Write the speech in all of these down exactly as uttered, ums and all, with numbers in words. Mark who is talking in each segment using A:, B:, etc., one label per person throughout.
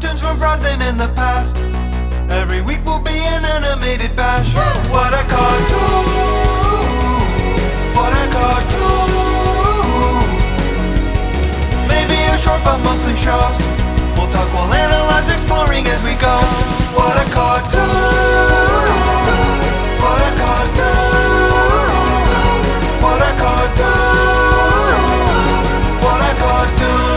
A: cartoons from present and the past. Every week will be an animated bash. What a cartoon! What a cartoon! Maybe a short but mostly shows. We'll talk, we'll analyze, exploring as we go. What a cartoon! What a cartoon! What a cartoon! What a cartoon!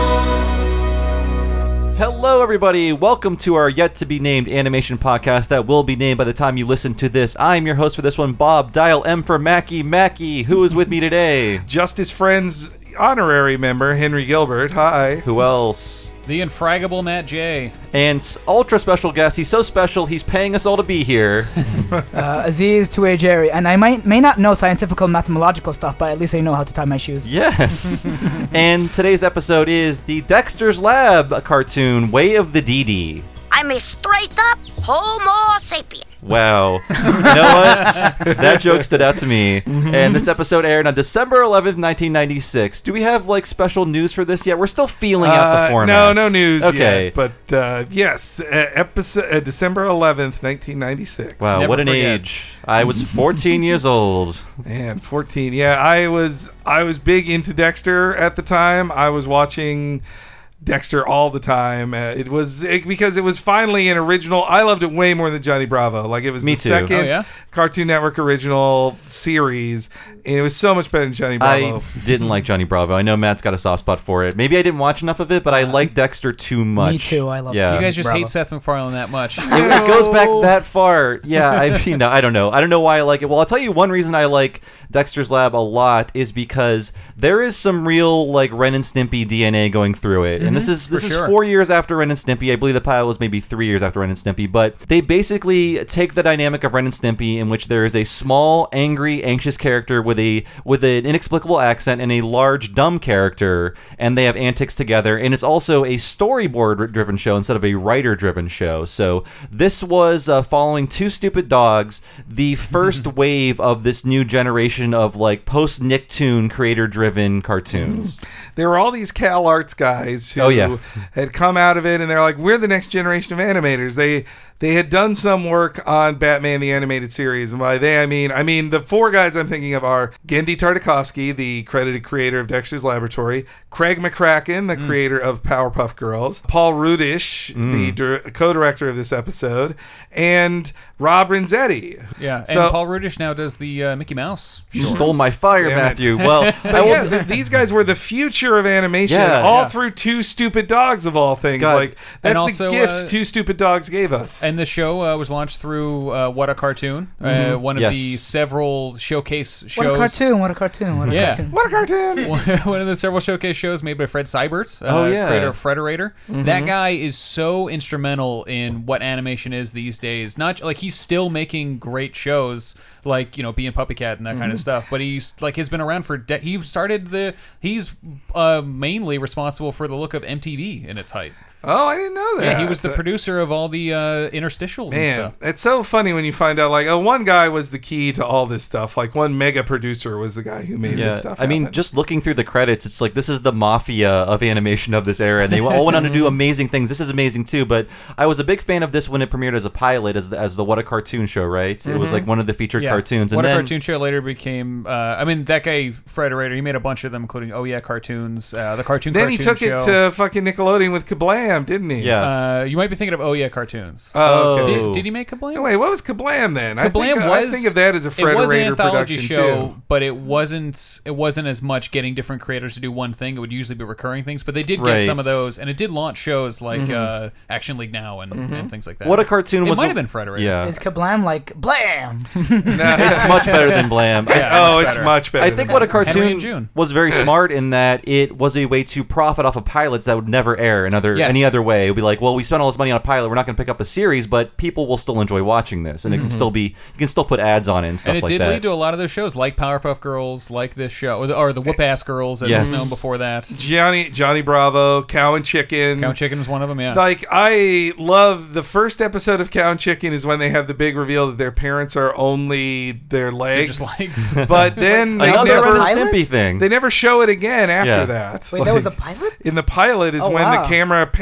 B: Hello, everybody. Welcome to our yet-to-be-named animation podcast that will be named by the time you listen to this. I'm your host for this one, Bob. Dial M for Mackie. Mackie, who is with me today?
C: Justice Friends honorary member, Henry Gilbert. Hi.
B: Who else?
D: The infraggable Matt J.
B: And ultra special guest. He's so special, he's paying us all to be here.
E: uh, Aziz Toué Jerry. And I might may not know scientific or mathematical stuff, but at least I know how to tie my shoes.
B: Yes. And today's episode is the Dexter's Lab a cartoon, Way of the D D.
F: I'm a straight-up Homo sapien.
B: Wow. You know what? That joke stood out to me. And this episode aired on December eleventh, nineteen ninety-six. Do we have, like, special news for this yet? We're still feeling out the
C: Uh,
B: format.
C: no, no news
B: Okay.
C: yet. But, uh, yes, uh, episode, uh, December eleventh, nineteen ninety-six.
B: Wow,
D: Never
B: what an
D: forget.
B: age. I was fourteen years old.
C: Man, fourteen. Yeah, I was I was big into Dexter at the time. I was watching Dexter all the time. Uh, it was it, because it was finally an original. I loved it way more than Johnny Bravo. Like, it was
B: Me
C: the
B: too.
C: second
D: Oh, yeah?
C: Cartoon Network original series, and it was so much better than Johnny Bravo.
B: I didn't like Johnny Bravo. I know Matt's got a soft spot for it. Maybe I didn't watch enough of it, but I like Dexter too much.
E: Me too. I love
B: yeah.
D: You guys just
E: Bravo.
D: hate Seth MacFarlane that much.
B: It, it goes back that far. Yeah, I mean, no, I don't know. I don't know why I like it. Well, I'll tell you one reason I like Dexter's Lab a lot is because there is some real, like, Ren and Stimpy D N A going through it. And this is this
D: for
B: is
D: sure.
B: four years after Ren and Stimpy. I believe the pilot was maybe three years after Ren and Stimpy. But they basically take the dynamic of Ren and Stimpy, in which there is a small, angry, anxious character with a with an inexplicable accent and a large, dumb character, and they have antics together. And it's also a storyboard-driven show instead of a writer-driven show. So this was uh, following Two Stupid Dogs, the first wave of this new generation of, like, post-Nicktoon creator-driven cartoons.
C: There were all these Cal Arts guys who
B: Oh, yeah.
C: had come out of it, and they're like, we're the next generation of animators. They they had done some work on Batman the Animated Series, and by they I mean I mean the four guys I'm thinking of are Gendy Tartakovsky, the credited creator of Dexter's Laboratory, Craig McCracken, the creator of Powerpuff Girls, Paul Rudish, the dir- co-director of this episode, and Rob Renzetti.
D: Yeah, and
C: So-
D: Paul Rudish now does the uh, Mickey Mouse.
B: You stole my fire,
C: Damn it.
B: Matthew. Well, I
C: But
B: will.
C: yeah, th- these guys were the future of animation,
B: Yeah.
C: all
D: Yeah.
C: through Two Stupid Dogs of all things.
B: God.
C: Like, that's
D: And also,
C: the gifts
D: uh,
C: Two Stupid Dogs gave us.
D: And the show uh, was launched through uh, What a Cartoon,
C: Mm-hmm.
D: uh, one of
B: Yes.
D: the several showcase shows.
E: What a cartoon! What a cartoon! What a
D: Yeah.
E: cartoon!
C: What a cartoon!
D: One of the several showcase shows made by Fred Seibert, uh,
B: Oh, yeah.
D: creator of Frederator.
C: Mm-hmm.
D: That guy is so instrumental in what animation is these days. Not like he's still making great shows, like, you know, Bee and Puppy Cat and that
C: Mm-hmm.
D: kind of stuff. But he's like has been around for. De- he started the. He's uh, mainly responsible for the look of M T V in its height.
C: Oh, I didn't know that.
D: Yeah, he was the
C: That-
D: producer of all the uh, interstitials and
C: Man,
D: stuff.
C: it's so funny when you find out, like, oh, one guy was the key to all this stuff. Like, one mega producer was the guy who made this
B: Yeah,
C: stuff
B: I mean,
C: happen.
B: just looking through the credits, it's like this is the mafia of animation of this era, and they all went on to do amazing things. This is amazing too, but I was a big fan of this when it premiered as a pilot, as the, as the What a Cartoon show, right? It was like one of the featured
D: Yeah.
B: cartoons, and
D: What
B: then
D: a Cartoon Show later became. Uh, I mean, that guy Frederator, he made a bunch of them, including Oh Yeah Cartoons, uh, the cartoon.
C: then he
D: Cartoon
C: took it
D: Show.
C: to fucking Nickelodeon with Kablam, didn't he?
B: yeah.
D: Uh, you might be thinking of Oh Yeah Cartoons.
C: Oh, okay.
B: Oh.
D: Did, did he make Kablam?
C: No, wait, what was Kablam then? I
D: Kablam
C: think,
D: was.
C: I think of that as a
D: It was an
C: Frederator
D: anthology
C: production
D: show,
C: too.
D: but it wasn't. It wasn't as much getting different creators to do one thing. It would usually be recurring things, but they did get
B: Right.
D: some of those, and it did launch shows like
C: Mm-hmm.
D: uh, Action League Now and, and things like that.
B: What a Cartoon
D: It
B: was.
D: might
B: a-
D: have been Frederator.
B: Yeah,
E: Is Kablam like blam?
C: No,
B: it's much better than Blam. I-
D: Yeah,
C: oh,
D: much
C: it's
D: better.
C: much better.
B: I think
C: than
B: What a
C: that.
D: Henry
B: Cartoon
D: and June.
B: was very smart in that it was a way to profit off of pilots that would never air another
D: Yes.
B: any other way. It would be like, well, we spent all this money on a pilot, we're not going to pick up a series, but people will still enjoy watching this, and it can still be you can still put ads on it and stuff
D: And it
B: like
D: did
B: that.
D: lead to a lot of those shows, like Powerpuff Girls, like this show, or the, or the Whoop Ass Girls, as
B: Yes.
D: was known before that.
C: Johnny Johnny Bravo, Cow and Chicken.
D: Cow Chicken was one of them, yeah.
C: Like, I love the first episode of Cow and Chicken is when they have the big reveal that their parents are only their
D: They're
C: legs.
D: just legs.
C: But then they
B: Another
C: never,
B: Ren and
E: Pilot?
B: Stimpy thing.
C: they never show it again after
B: Yeah.
C: that.
E: Wait, that was the
C: Like,
E: pilot?
C: in the pilot is
E: Oh,
C: when
E: wow.
C: the camera pans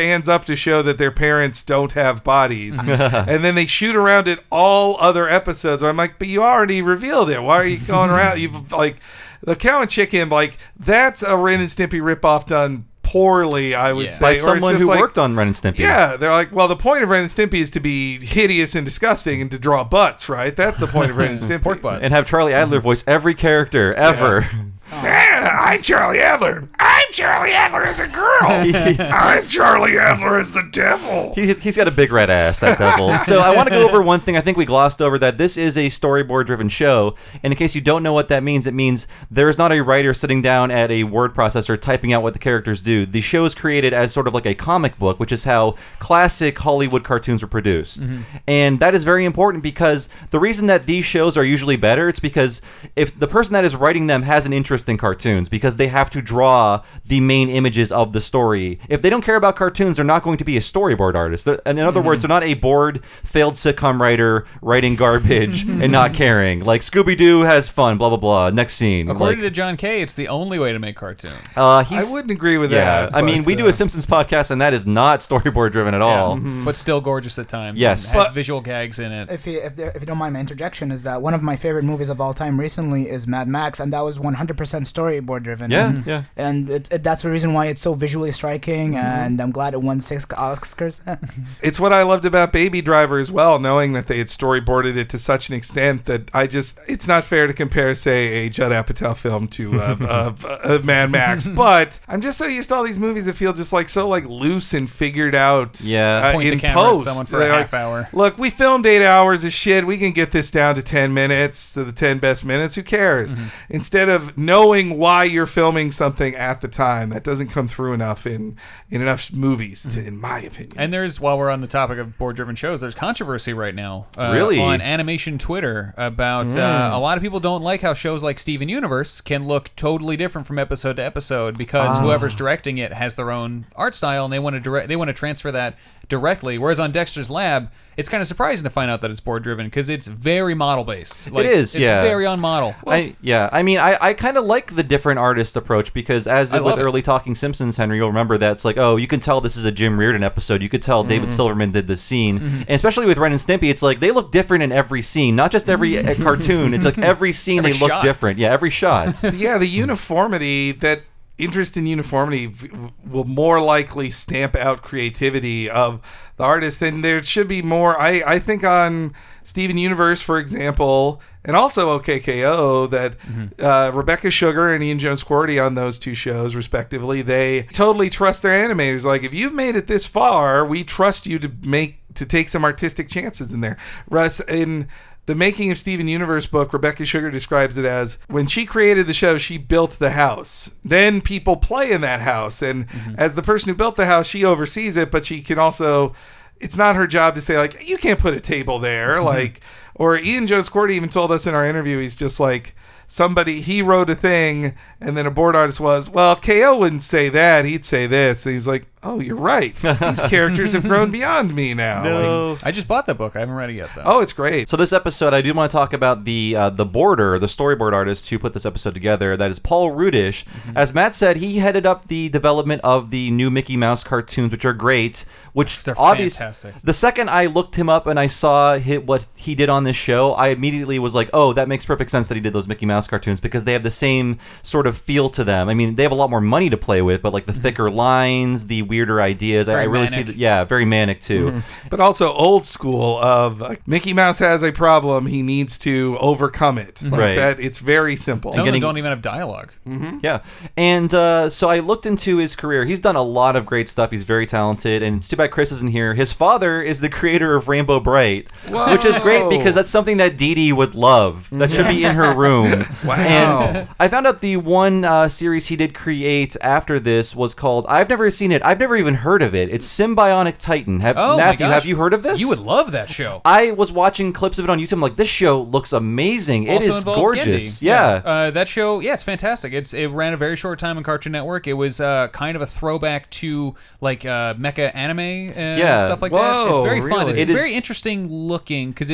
C: pans up to show that their parents don't have bodies, and then they shoot around it all other episodes. I'm like, but you already revealed it. Why are you going around? You've like the Cow and Chicken, like that's a Ren and Stimpy ripoff done poorly, I would
D: Yeah.
C: say.
B: By
C: Or it's
B: someone
C: just
B: who
C: like-
B: worked on Ren and Stimpy.
C: Yeah, they're like, well, the point of Ren and Stimpy is to be hideous and disgusting and to draw butts, right? That's the point of Ren and Stimpy.
D: Pork butts.
B: And have Charlie Adler voice every character ever.
C: Yeah, I'm Charlie Adler. I'm Charlie Adler as a girl. I'm Charlie Adler as the devil.
B: He, he's got a big red ass, that devil. So I want to go over one thing I think we glossed over, that this is a storyboard-driven show. And in case you don't know what that means, it means there is not a writer sitting down at a word processor typing out what the characters do. The show is created as sort of like a comic book, which is how classic Hollywood cartoons were produced.
D: Mm-hmm.
B: And that is very important because the reason that these shows are usually better, it's because if the person that is writing them has an interest in cartoons, because they have to draw the main images of the story. If they don't care about cartoons, they're not going to be a storyboard artist. They're, and in other
D: Mm-hmm.
B: words, they're not a bored, failed sitcom writer writing garbage and not caring. Like, Scooby-Doo has fun, blah, blah, blah. Next scene.
D: According
B: like,
D: to John Kay, it's the only way to make cartoons.
B: uh, he's,
C: I wouldn't agree with
B: yeah,
C: that.
B: I mean,
C: but,
B: we do
C: uh,
B: a Simpsons podcast, and that is not storyboard driven at all.
D: But still gorgeous at times.
B: Yes.
D: and has
C: But-
D: visual gags in it.
E: If you, if, there, if you don't mind my interjection, is that one of my favorite movies of all time recently is Mad Max, and that was one hundred percent storyboard driven.
B: Yeah,
E: and,
B: yeah.
E: And it, it, that's the reason why it's so visually striking, and I'm glad it won six Oscars.
C: It's what I loved about Baby Driver as well, knowing that they had storyboarded it to such an extent that I just, it's not fair to compare, say, a Judd Apatow film to uh, uh, uh, Mad Max, but I'm just so used to all these movies that feel just like so like loose and figured out
B: Yeah.
C: uh,
D: Point the
C: in
D: camera at
C: post.
D: someone for a
C: They're
D: half
C: like,
D: hour.
C: Look, we filmed eight hours of shit. We can get this down to ten minutes, to the ten best minutes. Who cares?
D: Mm-hmm.
C: Instead of knowing why you're filming something at the time, that doesn't come through enough in, in enough movies, to, in my opinion.
D: And there's, while we're on the topic of board-driven shows, there's controversy right now uh,
B: Really?
D: on animation Twitter about uh, a lot of people don't like how shows like Steven Universe can look totally different from episode to episode because whoever's directing it has their own art style and they want to direct, they want to transfer that directly. Whereas on Dexter's Lab, it's kind of surprising to find out that it's board-driven because it's very model-based. Like,
B: It is,
D: it's
B: yeah.
D: very on model.
B: I, yeah, I mean, I, I kind of like the different artist approach because as
D: I
B: with
D: love it.
B: early Talking Simpsons, Henry, you'll remember that it's like, oh, you can tell this is a Jim Reardon episode. You could tell
D: Mm-hmm.
B: David Silverman did this scene. And especially with Ren and Stimpy, it's like they look different in every scene, not just every uh, cartoon. It's like every scene
D: Every
B: they look
D: shot.
B: different. Yeah, every shot.
C: Yeah, the uniformity, that interest in uniformity v- will more likely stamp out creativity of the artist, and there should be more. I, I think on Steven Universe, for example, and also O K K O, that uh, Rebecca Sugar and Ian Jones Quarry on those two shows, respectively, they totally trust their animators. Like, if you've made it this far, we trust you to make to take some artistic chances in there. Russ, in the Making of Steven Universe book, Rebecca Sugar describes it as, when she created the show, she built the house. Then people play in that house. And as the person who built the house, she oversees it, but she can also, it's not her job to say, like, you can't put a table there. Like, or Ian Jones Quarry even told us in our interview, he's just like, somebody, he wrote a thing, and then a board artist was, well, K O wouldn't say that. He'd say this. And he's like, oh, you're right. These characters have grown beyond me now. Like,
B: No.
D: I just bought that book. I haven't read it yet, though.
C: oh, it's great.
B: So this episode, I do want to talk about the uh, the boarder, the storyboard artist who put this episode together. That is Paul Rudish.
D: Mm-hmm.
B: As Matt said, he headed up the development of the new Mickey Mouse cartoons, which are great. Which
D: They're
B: obvious-
D: fantastic.
B: The second I looked him up and I saw hit what he did on this show, I immediately was like, oh, that makes perfect sense that he did those Mickey Mouse cartoons because they have the same sort of feel to them. I mean, they have a lot more money to play with, but like the thicker lines, the weirder ideas, I, I
D: Very
B: really see
D: manic.
B: that. Yeah, very manic too.
C: But also old school of like, Mickey Mouse has a problem, he needs to overcome it. Like
B: Right.
C: that, it's very simple.
D: Some of
B: getting-
D: them don't even have dialogue.
B: Yeah. And uh, so I looked into his career. He's done a lot of great stuff. He's very talented. And it's too bad Chris isn't here. His father is the creator of Rainbow Bright, which is great because that's something that Dee Dee would love. That should be in her room.
C: Wow.
B: And I found out the one uh, series he did create after this was called, I've never seen it. I've never even heard of it. It's Symbionic Titan. Have,
D: Oh, my
B: Matthew,
D: gosh.
B: have you heard of this?
D: You would love that show.
B: I was watching clips of it on YouTube. I'm like, this show looks amazing. It
D: Also
B: is
D: involved
B: gorgeous.
D: Gendy.
B: Yeah.
D: Uh, that show, yeah, it's fantastic. It's it ran a very short time on Cartoon Network. It was uh, kind of a throwback to like uh, mecha anime and
B: Yeah.
D: stuff like
C: Whoa,
D: that. It's very fun.
C: really?
D: It's
B: It is-
D: very interesting looking because it's it's all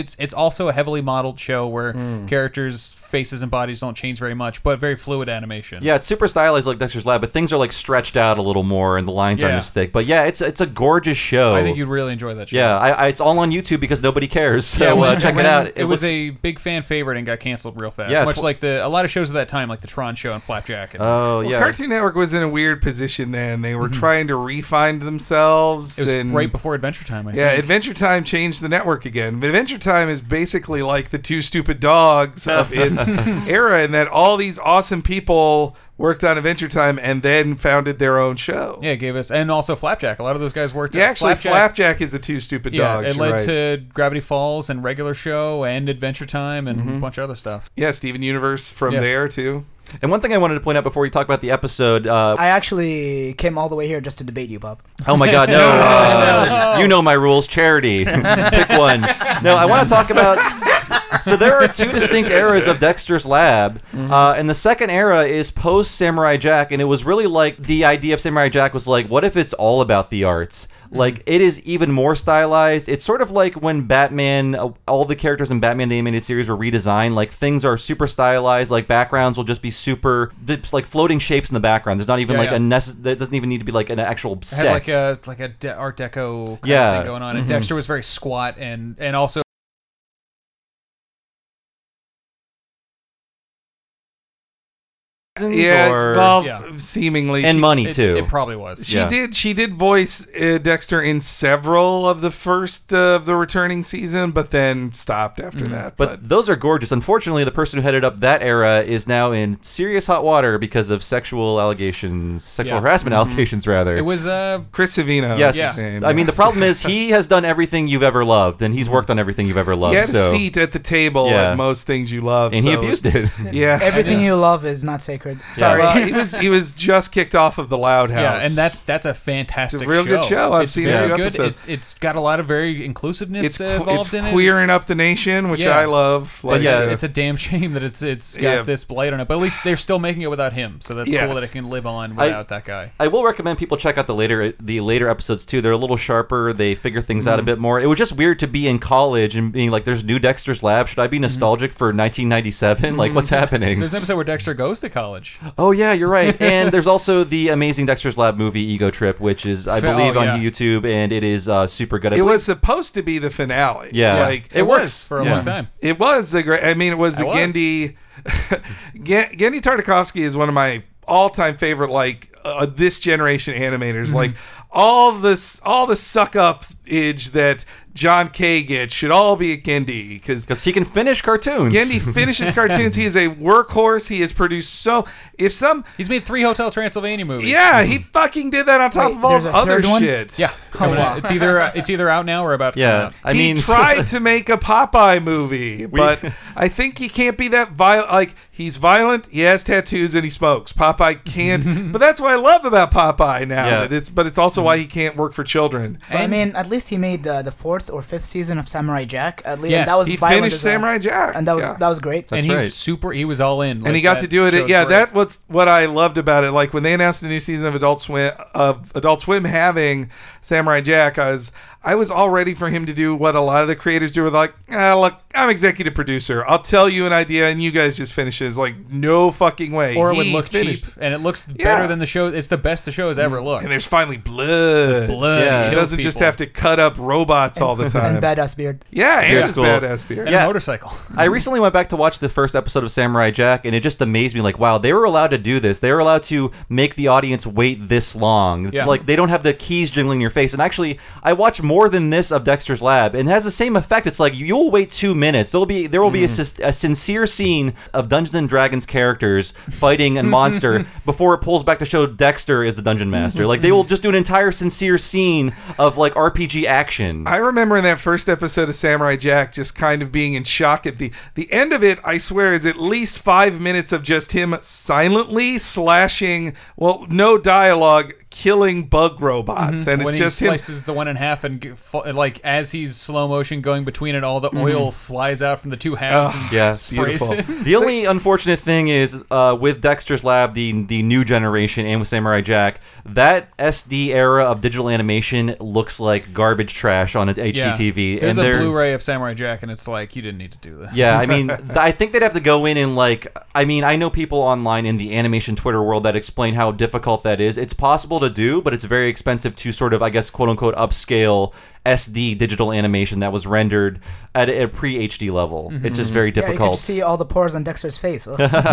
D: also a heavily modeled show where characters' faces and bodies don't change very much, but very fluid animation.
B: Yeah, it's super stylized like Dexter's Lab, but things are like stretched out a little more, and the lines aren't
D: Yeah.
B: as thick. But yeah, it's it's a gorgeous show.
D: I think you'd really enjoy that show.
B: Yeah, I, I, it's all on YouTube because nobody cares. So
D: Yeah, when-
B: uh, check
D: when
B: it out.
D: It, was
B: looks-
D: a big fan favorite and got canceled real fast.
B: Yeah,
D: much
B: tw-
D: like the a lot of shows at that time, like the Tron show and Flapjack. And,
B: Oh
C: Well,
B: yeah.
C: Cartoon Network was in a weird position then. They were trying to refine themselves.
D: it was
C: and
D: right before Adventure Time. I
C: Yeah,
D: think.
C: Adventure Time changed the network again. But Adventure Time is basically like the Two Stupid Dogs of its era, in that all these awesome people worked on Adventure Time and then founded their own show.
D: Yeah, it gave us, and also Flapjack. A lot of those guys worked.
C: Yeah,
D: at
C: actually,
D: Flapjack.
C: Flapjack is the Two Stupid
D: Yeah,
C: Dogs.
D: it
C: you're
D: led
C: right.
D: to Gravity Falls and Regular Show and Adventure Time and a bunch of other stuff.
C: Yeah, Steven Universe from
D: Yes.
C: there too.
B: And one thing I wanted to point out before we talk about the episode. Uh,
E: I actually came all the way here just to debate you, Bob.
B: oh my God, no! Uh, you know my rules. Charity, pick one. No, I want to talk about. So there are two distinct eras of Dexter's Lab, uh, and the second era is post Samurai Jack, and it was really like the idea of Samurai Jack was like, what if it's all about the arts? Like, it is even more stylized. It's sort of like when Batman, uh, all the characters in Batman the Animated Series were redesigned. Like, things are super stylized. Like, backgrounds will just be super, just like floating shapes in the background. There's not even
D: Yeah,
B: like
D: yeah.
B: a necess- there doesn't even need to be like an actual
D: It
B: set.
D: had like a like a de- Art Deco kind
B: Yeah.
D: of thing going on, and Dexter was very squat and and also.
C: Yeah,
B: or-
C: well,
D: Yeah.
C: seemingly.
B: and
C: she,
B: money
D: It,
B: too.
D: it probably was.
C: She
B: Yeah.
C: did. She did voice uh, Dexter in several of the first uh, of the returning season, but then stopped after that. But,
B: But those are gorgeous. Unfortunately, the person who headed up that era is now in serious hot water because of sexual allegations, sexual
D: Yeah.
B: harassment allegations, rather.
D: It was uh
C: Chris Savino.
B: Yes.
C: is his name,
B: I mean, the
C: yes.
B: problem is he has done everything you've ever loved, and he's worked on everything you've ever loved.
C: He had
B: so,
C: a seat at the table
B: Yeah.
C: at most things you love,
B: and he
C: so-
B: abused it.
C: Yeah,
E: Everything you love is not sacred. Sorry.
C: Well, he was he was just kicked off of the Loud House.
D: yeah, and that's that's a fantastic
C: It's a real good show. I've
D: it's
C: seen a
D: very
C: few
D: good.
C: episodes.
D: It, it's got a lot of very inclusiveness
C: it's
D: uh,
C: qu-
D: involved
C: it's
D: in it.
C: queering
D: It's-
C: up the nation, which
D: Yeah.
C: I love. Like,
B: yeah,
C: uh,
D: It's a damn shame that it's it's got
C: Yeah.
D: this blight on it, but at least they're still making it without him. So that's
C: Yes.
D: cool that it can live on
B: I-
D: without that guy.
B: I will recommend people check out the later the later episodes too. They're a little sharper. They figure things
C: Mm-hmm.
B: out a bit more. It was just weird to be in college and being like, "There's new Dexter's Lab." Should I be nostalgic for nineteen ninety-seven? Like, what's happening?
D: There's an episode where Dexter goes to college.
B: Oh yeah, you're right. And there's also the amazing Dexter's Lab movie Ego Trip, which is I
D: Fa-
B: believe
D: oh,
B: on
D: yeah.
B: YouTube, and it is uh, super good. I
C: it
B: believe-
C: was supposed to be the finale.
B: Yeah.
C: like
D: It,
B: It
D: was
B: works.
D: for a
B: Yeah.
D: long time.
C: It was the great. I mean, it was the
D: It was.
C: Gendy. Gen- Gendy Tartakovsky is one of my all-time favorite, like uh, this generation animators.
D: Mm-hmm.
C: Like all this, all the suck up age that John Kay gets should all be at Gendy because.
B: because he can finish cartoons.
C: Gendy finishes cartoons. He is a workhorse. He has produced so. If some,
D: He's made three Hotel Transylvania movies.
C: yeah, he fucking did that on top
E: Wait,
C: of all
E: there's a
C: other
E: third one?
C: shit.
D: yeah. It's, coming
E: wow.
D: out. It's either uh, it's either out now or about to come
B: yeah,
D: out.
B: I
C: he
B: mean,
C: tried to make a Popeye movie, but I think he can't be that violent. Like he's violent, he has tattoos, and he smokes. Popeye can't. But that's what I love about Popeye now.
B: Yeah.
C: That it's, but it's also why he can't work for children.
E: But I mean, at least he made uh, the fourth or fifth season of Samurai Jack. At least
D: Yes.
E: that was
C: He
E: violent
C: finished
E: as well.
C: Samurai Jack,
E: and that was
C: yeah.
E: that was great.
D: and he
B: right.
D: was super. He was all in.
C: and
D: Like,
C: he got
D: that
C: to do it.
D: show's
C: Yeah,
D: great.
C: that was what I loved about it. Like when they announced a new season of Adult Swim, of Adult Swim having Samurai Jack, I was I was all ready for him to do what a lot of the creators do with like, ah, look, I'm executive producer. I'll tell you an idea and you guys just finish it. It's like no fucking way.
D: Or it would
C: He
D: look
C: finished.
D: cheap, and it looks
C: Yeah.
D: better than the show. It's the best the show has ever looked.
C: And there's finally blood.
D: blood.
B: Yeah.
C: It
D: kills
C: doesn't just
D: people.
C: have to cut up robots all the time.
E: And badass beard.
C: yeah, and
B: Beard's
C: his
B: cool.
C: badass beard.
D: and
B: Yeah.
D: a motorcycle.
B: I recently went back to watch the first episode of Samurai Jack, and it just amazed me. Like, wow, they were allowed to do this. They were allowed to make the audience wait this long. It's
D: Yeah.
B: like they don't have the keys jingling in your face. And actually, I watched more than this of Dexter's Lab, and it has the same effect. It's like you'll wait two minutes. There'll be there will be a, sis- a sincere scene of Dungeons and Dragons characters fighting a monster before it pulls back to show Dexter is the dungeon master. Like they will just do an entire sincere scene of like R P G action.
C: I remember in that first episode of Samurai Jack just kind of being in shock at the the end of it. I swear is at least five minutes of just him silently slashing, well, no dialogue, killing bug robots, and
D: when
C: it's
D: he
C: just him.
D: slices the one in half and g- fa- like as he's slow motion going between it, all the oil flies out from the two halves.
C: Oh,
D: and
B: yeah,
D: sprays
C: beautiful.
D: it.
B: The only unfortunate thing is uh, with Dexter's Lab, the the new generation, and with Samurai Jack, that S D era era of digital animation looks like garbage trash on an H D T V.
D: There's
B: and
D: a
B: they're-
D: Blu-ray of Samurai Jack, and it's like, you didn't need to do this.
B: Yeah, I mean, th- I think they'd have to go in and like, I mean, I know people online in the animation Twitter world that explain how difficult that is. It's possible to do, but it's very expensive to sort of, I guess, quote unquote, upscale S D digital animation that was rendered at a, a pre-H D level.
D: Mm-hmm.
B: It's just very
E: Yeah, you
B: difficult.
E: could see all the pores on Dexter's face.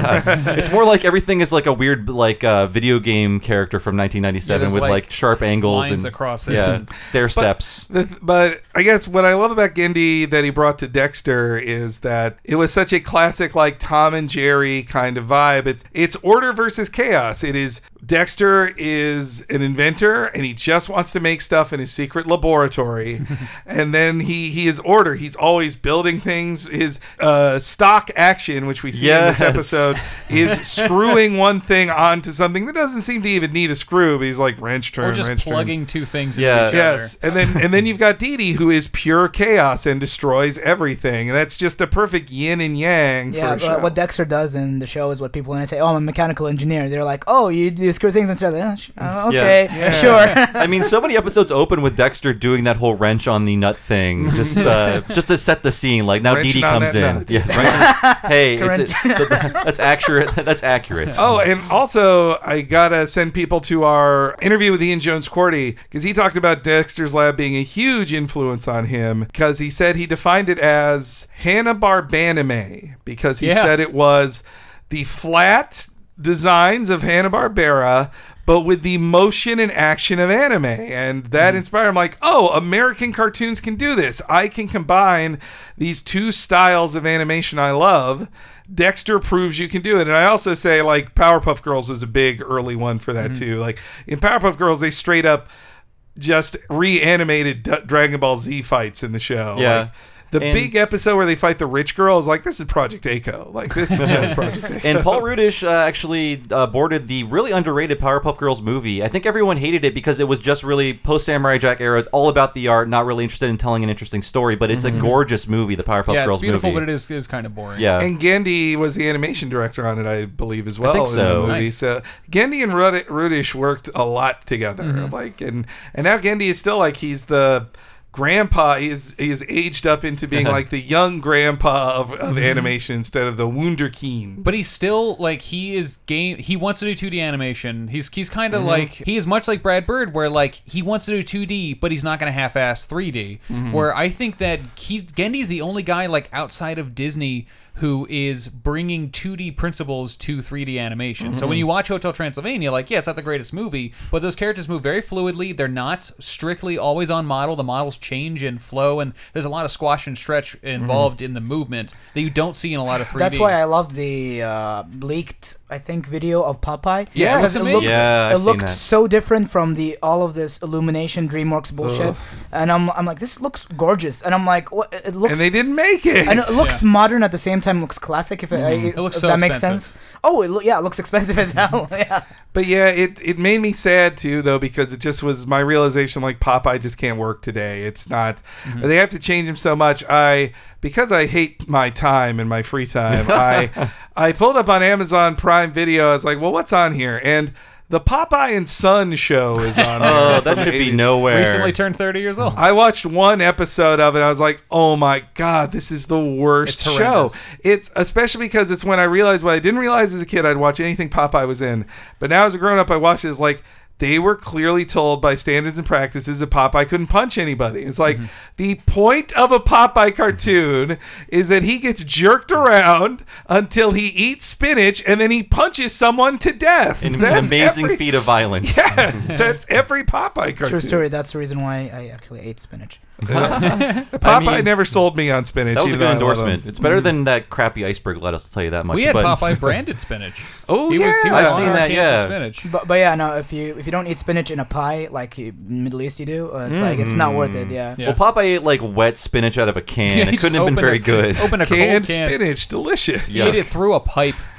B: It's more like everything is like a weird like uh, video game character from nineteen ninety-seven
D: Yeah, there's,
B: with
D: like,
B: like, sharp angles
D: lines
B: and
D: across it.
B: yeah, stair steps.
C: The, but I guess what I love about Gendy that he brought to Dexter is that it was such a classic like Tom and Jerry kind of vibe. It's it's order versus chaos. It is Dexter is an inventor and he just wants to make stuff in his secret laboratory. And then he he is order. He's always building things. His uh, stock action, which we see
B: Yes.
C: in this episode, is screwing one thing onto something that doesn't seem to even need a screw, but he's like wrench turn,
D: Or just
C: wrench turn.
D: plugging two things
B: Yeah.
D: into each
C: Yes,
D: other.
C: and then and then you've got Dee Dee, who is pure chaos and destroys everything. And that's just a perfect yin and yang
E: Yeah,
C: for a show.
E: but what Dexter does in the show is what people when I say, "Oh, I'm a mechanical engineer," they're like, "Oh, you, you screw things into each other." Yeah, sh- uh, okay,
C: Yeah.
E: sure.
B: I mean, so many episodes open with Dexter doing that whole wrench on the nut thing, just uh, just to set the scene. Like now, Dee
C: Wrenching
B: Dee
C: on
B: comes
C: that
B: in.
C: nut.
B: Yes, wrenching- hey, it's
E: Wrench.
B: a, that's accurate. That's accurate.
C: Oh, and also I gotta send people to our interview with Ian Jones Cordy because he talked about Dexter's Lab being a huge influence on him because he said he defined it as Hanna-Barbera because he
D: Yeah.
C: said it was the flat designs of Hanna-Barbera but with the motion and action of anime. And that inspired him like, oh, American cartoons can do this. I can combine these two styles of animation I love. Dexter proves you can do it. And I also say, like, Powerpuff Girls was a big early one for that, too. Like, in Powerpuff Girls, they straight up just reanimated D- Dragon Ball Z fights in the show.
B: Yeah.
C: Like, the
B: And-
C: big episode where they fight the rich girl is like, this is Project A C O. Like, this is just Project A C O.
B: And Paul Rudish uh, actually uh, boarded the really underrated Powerpuff Girls movie. I think everyone hated it because it was just really post Samurai Jack era, all about the art, not really interested in telling an interesting story. But it's a gorgeous movie, the Powerpuff
D: Yeah,
B: Girls
D: it's beautiful,
B: movie.
D: but it is, is kind of boring.
B: Yeah.
C: And Gendy was the animation director on it, I believe, as well.
B: think
C: in
B: so.
C: the movie.
D: Nice.
C: So Gendy and Rud- Rudish worked a lot together.
B: Mm-hmm.
C: Like, and and now Gendy is still like he's the grandpa. He's he's aged up into being like the young grandpa of, of animation instead of the Wunderkind.
D: But he's still like he is game. He wants to do two D animation. He's he's kind of like he is much like Brad Bird, where like he wants to do two D, but he's not going to half-ass three D. Where I think that he's Gendy's the only guy like outside of Disney who is bringing two D principles to three D animation. So when you watch Hotel Transylvania, like, yeah, it's not the greatest movie, but those characters move very fluidly. They're not strictly always on model. The models change and flow, and there's a lot of squash and stretch involved in the movement that you don't see in a lot of three D.
E: That's why I loved the uh, leaked, I think, video of Popeye.
D: Yeah, it
E: because
D: looks
E: it looked,
B: amazing. Yeah, I've
E: it
B: seen
E: looked
B: that.
E: so different from the all of this Illumination DreamWorks bullshit. And I'm, I'm like, this looks gorgeous. And I'm like, what? It looks.
C: And they didn't make it.
E: I know, it looks modern at the same time. Looks classic. If it, if
D: It looks
E: if
D: so
E: that makes
D: expensive.
E: sense. Oh, it lo- yeah, it looks expensive as hell. Yeah.
C: But yeah, it, it made me sad too, though, because it just was my realization like Popeye just can't work today. It's not, they have to change him so much. I, because I hate my time and my free time, I, I pulled up on Amazon Prime Video. I was like, well, what's on here? And the Popeye and Son show is on there.
B: Oh, that
C: from
B: should
C: the
B: be
C: eighties.
B: nowhere.
D: recently turned thirty years old.
C: I watched one episode of it. I was like, "Oh my god, this is the worst
D: It's
C: show."
D: horrendous.
C: It's especially because it's when I realized what I didn't realize as a kid. I'd watch anything Popeye was in, but now as a grown up, I watched it. It's like they were clearly told by standards and practices that Popeye couldn't punch anybody. It's like the point of a Popeye cartoon is that he gets jerked around until he eats spinach and then he punches someone to death.
B: An
C: That's
B: amazing
C: every-
B: feat of violence.
C: Yes, that's every Popeye cartoon.
E: True story. That's the reason why I actually ate spinach.
C: Popeye
B: I mean,
C: never sold me on spinach.
B: That was a
C: even
B: good
C: though I love
B: endorsement.
C: him.
B: It's better than that crappy iceberg lettuce, I'll tell you that much.
D: we had
B: but
D: Popeye branded spinach.
C: Oh,
D: he was, he
C: yeah.
D: was
B: I've
D: on
B: seen
D: our
B: that,
D: cans of
B: yeah.
D: spinach.
E: But, but yeah, no. If you if you don't eat spinach in a pie like you, Middle East you do, uh, it's like it's not worth it. Yeah.
D: Yeah.
B: Well, Popeye ate like wet spinach out of a can.
D: Yeah,
B: it
D: he
B: couldn't
D: just
B: have been
D: opened
B: very
D: a-
B: good.
D: Open a
C: Canned
D: cold can.
C: spinach, delicious.
D: He ate it through a pipe.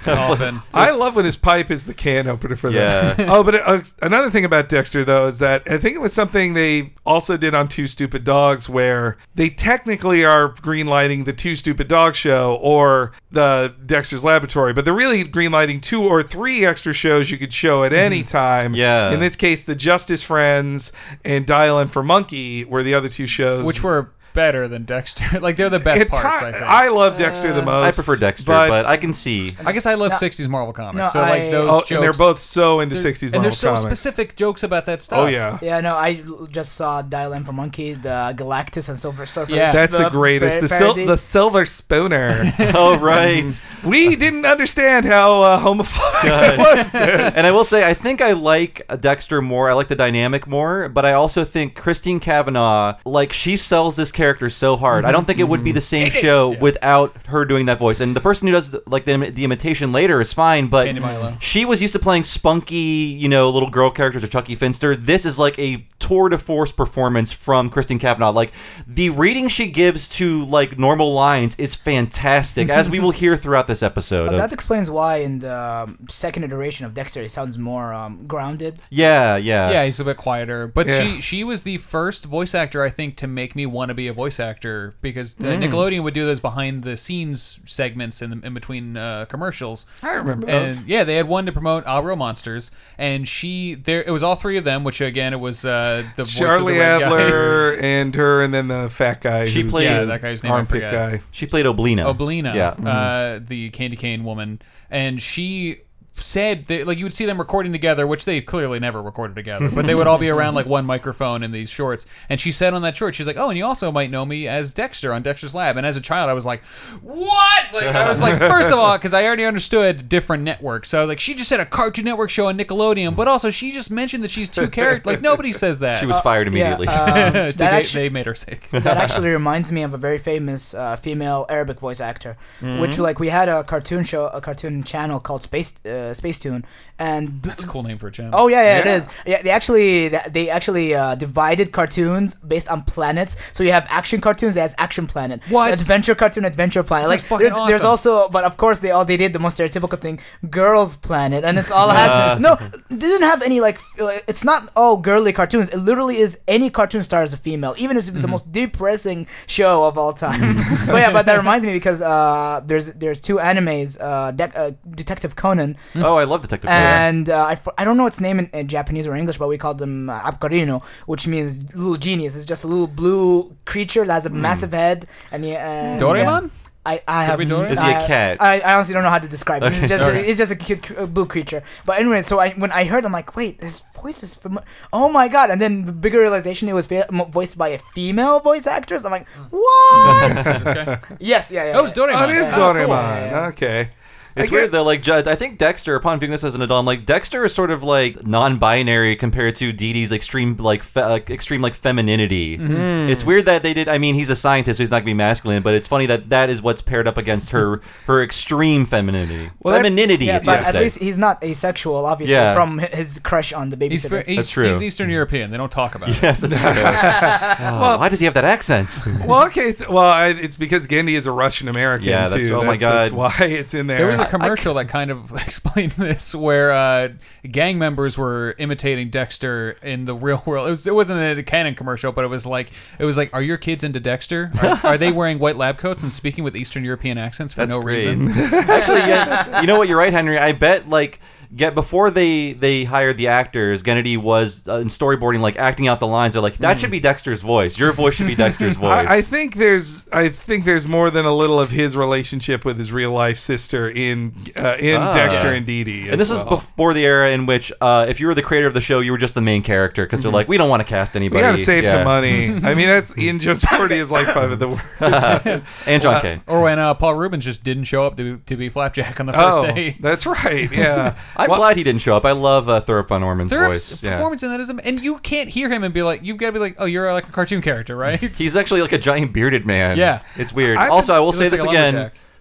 D: often.
C: I love when his pipe is the can opener for
B: Yeah.
C: that. Oh, but uh, another thing about Dexter, though, is that I think it was something they also did on Two Stupid Dogs, where they technically are greenlighting the Two Stupid Dogs show or the Dexter's Laboratory, but they're really greenlighting two or three extra shows you could show at any time.
B: Yeah.
C: In this case, the Justice Friends and Dial M for Monkey were the other two shows.
D: Which were better than Dexter. Like, they're the best
C: It's
D: parts,
C: hard-
D: I think.
C: I love Dexter the most.
B: I prefer Dexter, but, I can see.
D: I guess I love
E: No.
D: sixties Marvel comics.
E: No,
D: so, like,
E: I-
D: those
C: Oh,
D: jokes.
C: and they're both so into
D: they're-
C: sixties
D: And
C: Marvel
D: there's so
C: comics.
D: specific jokes about that stuff.
C: Oh, yeah.
E: Yeah, no, I l- just saw Dial M for Monkey, the Galactus and Silver Surfer.
D: Yeah.
C: That's the greatest. The, sil- the Silver Spooner.
B: Oh, right.
C: We didn't understand how uh, homophobic it was then.
B: And I will say, I think I like Dexter more. I like the dynamic more, but I also think Christine Cavanaugh, like, she sells this character so hard. I don't think it would be the same show without her doing that voice. And the person who does like the, the imitation later is fine, but
D: Candy Milo.
B: she was used to playing spunky, you know, little girl characters or Chucky Finster. This is like a tour de force performance from Christine Cavanaugh. Like, the reading she gives to like normal lines is fantastic, as we will hear throughout this episode.
E: But
B: of-
E: that explains why in the um, second iteration of Dexter, he sounds more um, grounded.
B: yeah, yeah.
D: Yeah, he's a bit quieter. But
C: Yeah.
D: she she was the first voice actor, I think, to make me want to be a voice actor, because uh, Nickelodeon would do those behind the scenes segments in, the, in between uh, commercials.
C: I remember those.
D: And yeah, they had one to promote Our Real Monsters, and she there it was all three of them, which again it was uh, the voice
C: Charlie
D: of the red guy.
C: Adler and her, and then the fat guy.
B: She
C: who's
B: played-
D: Yeah,
C: the
D: that guy's name I
C: armpit
D: forget.
C: guy.
B: She played Oblina.
D: Oblina,
B: Yeah.
D: uh, the candy cane woman, and she said that, like, you would see them recording together, which they clearly never recorded together, but they would all be around like one microphone in these shorts. And she said on that short, she's like, "Oh, and you also might know me as Dexter on Dexter's Lab." And as a child, I was like, "What?" Like, I was like, first of all, because I already understood different networks, so I was like, she just said a Cartoon Network show on Nickelodeon, but also she just mentioned that she's two characters. Like, nobody says that.
B: She was fired immediately.
E: Yeah, um,
D: they,
E: that, actu-
D: they made her sick.
E: that actually reminds me of a very famous uh, female Arabic voice actor,
D: Mm-hmm.
E: which like we had a cartoon show, a cartoon channel called Space uh, Space Tune, and
D: That's a cool name for a channel.
E: Oh yeah, yeah,
C: Yeah.
E: it is. Yeah, they actually they actually uh, divided cartoons based on planets. So you have action cartoons that has Action Planet,
D: What?
E: adventure cartoon, Adventure Planet.
D: This
E: like
D: is fucking
E: there's, there's
D: awesome.
E: also, but of course they all they did the most stereotypical thing, Girls Planet, and it's all has no. It didn't have any like. It's not all girly cartoons. It literally is any cartoon star is a female, even if it's the most depressing show of all time. But yeah, but that reminds me because uh, there's there's two animes, uh, De- uh, Detective Conan.
B: Oh, I love Detective Conan.
E: And uh, I, f- I don't know its name in, in Japanese or English, but we call them uh, Abkarino, which means little genius. It's just a little blue creature that has a massive head. And yeah, uh,
D: Doraemon?
E: yeah. I, I have.
D: be Doraemon?
B: Is he a
E: I-
B: cat?
E: I, I honestly don't know how to describe him.
B: Okay,
E: He's just,
B: sorry.
E: a, he's just a cute cr- uh, blue creature. But anyway, so I when I heard, I'm like, wait, his voice is familiar. Oh my god! And then the bigger realization, it was fa- mo- voiced by a female voice actress. I'm like, what?
D: This guy?
E: yes, yeah, yeah.
D: Oh, it's
E: yeah.
D: Doraemon.
C: Oh, it is
D: Oh, cool.
C: Doraemon.
E: Yeah, yeah.
C: Okay.
B: It's
C: I
B: weird
C: get-
B: though. Like, Ju- I think Dexter, upon viewing this as an adult, I'm like, Dexter is sort of like non-binary compared to Dee Dee's extreme, like, fe- like extreme, like femininity.
C: Mm-hmm.
B: It's weird that they did. I mean, he's a scientist, so he's not gonna be masculine. But it's funny that that is what's paired up against her, her extreme femininity.
C: Well, that's-
B: femininity.
E: Yeah,
B: it's what
E: but
B: I
E: at
B: say.
E: least he's not asexual, obviously,
B: Yeah.
E: from hi- his crush on the
D: He's,
E: babysitter.
D: ver- he's,
B: That's true.
D: he's Eastern European. They don't talk about it.
B: Yes, that's true. Oh, why does he have that accent?
C: Well, okay. So, well, I, it's because Gendy is a Russian American
B: Yeah, that's-
C: too.
B: oh my
C: That's
B: God.
C: why it's in there.
D: There was a commercial that kind of explained this, where uh, gang members were imitating Dexter in the real world. It, was, it wasn't a canon commercial, but it was like, it was like, are your kids into Dexter? Are, are they wearing white lab coats and speaking with Eastern European accents for
B: That's
D: no
B: great.
D: reason?
B: Actually, yeah, you know what? You're right, Henry. I bet like get before they they hired the actors, Gennady was uh, in storyboarding, like acting out the lines. They're like, that should be Dexter's voice. Your voice should be Dexter's voice.
C: I, I think there's I think there's more than a little of his relationship with his real life sister in uh, in
B: Ah.
C: Dexter
B: Yeah.
C: and Dee Dee.
B: and
C: as
B: this was
C: well.
B: before the era in which, uh, if you were the creator of the show, you were just the main character because they're like, we don't want to cast
C: We
B: anybody.
C: gotta save
B: Yeah.
C: some money. I mean, that's Ian Jones Forty is like five of the words.
B: And John Kay.
D: Or when uh, Paul Rubens just didn't show up to, to be Flapjack on the first
C: Oh,
D: day.
C: that's right. Yeah.
B: I'm
C: Well,
B: glad he didn't show up. I love uh, Thurop von Orman's
D: Thurup's
B: voice. Yeah.
D: performance in that is, am- and you can't hear him and be like, you've got to be like, oh, you're like a cartoon character, right?
B: He's actually like a giant bearded man.
D: Yeah.
B: It's weird.
C: I've
B: also, I will
D: He
B: say
D: looks
B: this
D: like a
B: again.
D: lumberjack.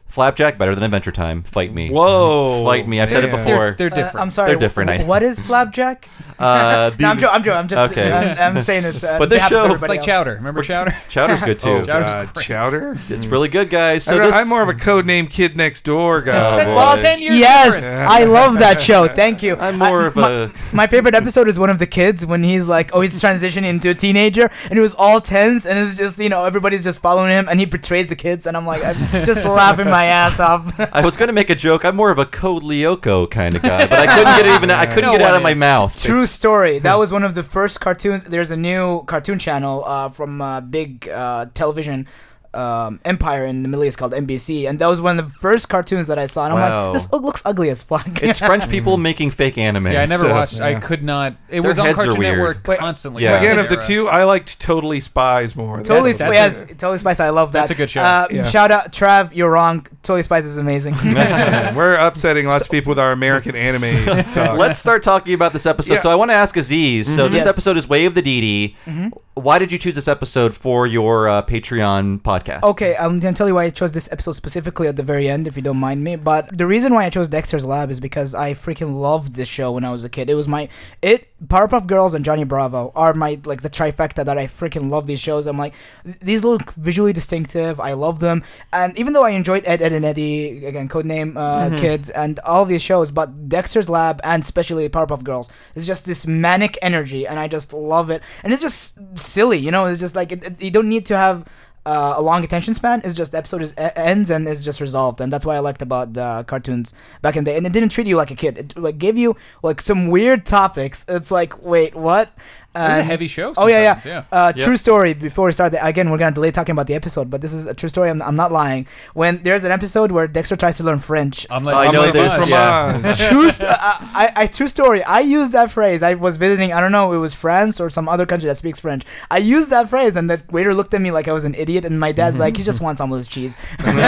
B: Flapjack better than Adventure Time. Fight me.
C: Whoa.
B: Fight me. I've said it
C: Man.
B: before.
D: They're, they're
E: Uh,
D: different.
E: I'm sorry.
B: They're different,
E: wh-
B: I-
E: What is Flapjack?
B: Uh, the-
E: No, I'm, jo- I'm joking. I'm just.
B: Okay.
E: I'm, I'm saying this. Uh,
B: But this
E: behalf of
B: show-
D: it's
E: everybody
D: like
E: else.
D: Chowder. Remember Chowder?
B: Chowder's good too.
C: Oh,
D: Chowder's
C: God.
D: great.
C: Chowder?
B: It's really good, guys. So
C: I
B: this,
C: am more of a codename Kid Next Door guy.
B: Oh,
D: That's
B: boy.
D: all ten years
E: Yes,
D: difference.
E: I love that show. Thank you.
B: I'm more
E: I-
B: of
E: my,
B: a.
E: My favorite episode is one of the kids when he's like, oh, he's transitioning into a teenager, and it was all tense, and it's just, you know, everybody's just following him, and he betrays the kids, and I'm like, I'm just laughing my ass off.
B: I was gonna make a joke. I'm more of a Code Lyoko kind of guy, but I couldn't get it even. I couldn't
D: No
B: get it out
D: one
B: of my
D: is.
B: mouth.
E: True
B: It's-
E: story. That was one of the first cartoons. There's a new cartoon channel uh, from uh, big uh, television um, empire in the Middle East called N B C, and that was one of the first cartoons that I saw. And I'm
B: Wow.
E: like, this look- looks ugly as fuck.
B: It's French people making fake anime.
D: Yeah, I never
B: so-
D: watched. I
C: Yeah.
D: could not. It
B: Their
D: was on
B: heads are
D: Cartoon
B: weird.
D: Network
E: Wait,
D: constantly.
B: yeah.
C: Again,
D: That
C: of the
D: era.
C: two, I liked Totally Spies more.
E: Totally
D: That's-
E: Spice.
D: that's
E: Yes, Totally Spice. I love that.
D: That's a good show.
E: Uh,
C: Yeah.
E: Shout out, Trav. You're wrong. Totally Spice is amazing.
C: We're upsetting lots of people with our American anime talk.
B: Let's start talking about this episode.
C: Yeah.
B: So I want to ask Aziz. So this
E: Yes.
B: episode is Way of the D D. Why did you choose this episode for your uh, Patreon podcast?
E: Okay, I'm gonna tell you why I chose this episode specifically at the very end, if you don't mind me. But the reason why I chose Dexter's Lab is because I freaking loved this show when I was a kid. It was my it Powerpuff Girls and Johnny Bravo are my like the trifecta that I freaking love these shows. I'm like, th- these look visually distinctive. I love them, and even though I enjoyed Ed, Ed and Eddie, again codename uh, Kids, and all of these shows, but Dexter's Lab and especially Powerpuff Girls is just this manic energy, and I just love it. And it's just silly, you know. It's just like it, it, you don't need to have uh, a long attention span. It's just the episode is e- ends and it's just resolved, and that's what I liked about the cartoons back in the day. And it didn't treat you like a kid. It like gave you like some weird topics. It's like, wait, what?
D: It was a
E: And-
D: heavy show.
E: Oh yeah, yeah.
D: sometimes,
E: Uh,
B: Yep.
E: True story. Before we start, the, again, we're gonna delay talking about the episode, but this is a true story. I'm, I'm not lying. When there's an episode where Dexter tries to learn French.
D: I'm like,
B: I
D: I'm
B: know
D: like,
B: this,
D: "Fine."
B: yeah.
E: True, st- uh, I, I true story. I used that phrase. I was visiting. I don't know. It was France or some other country that speaks French. I used that phrase, and the waiter looked at me like I was an idiot. And my dad's like, he just wants some of his cheese.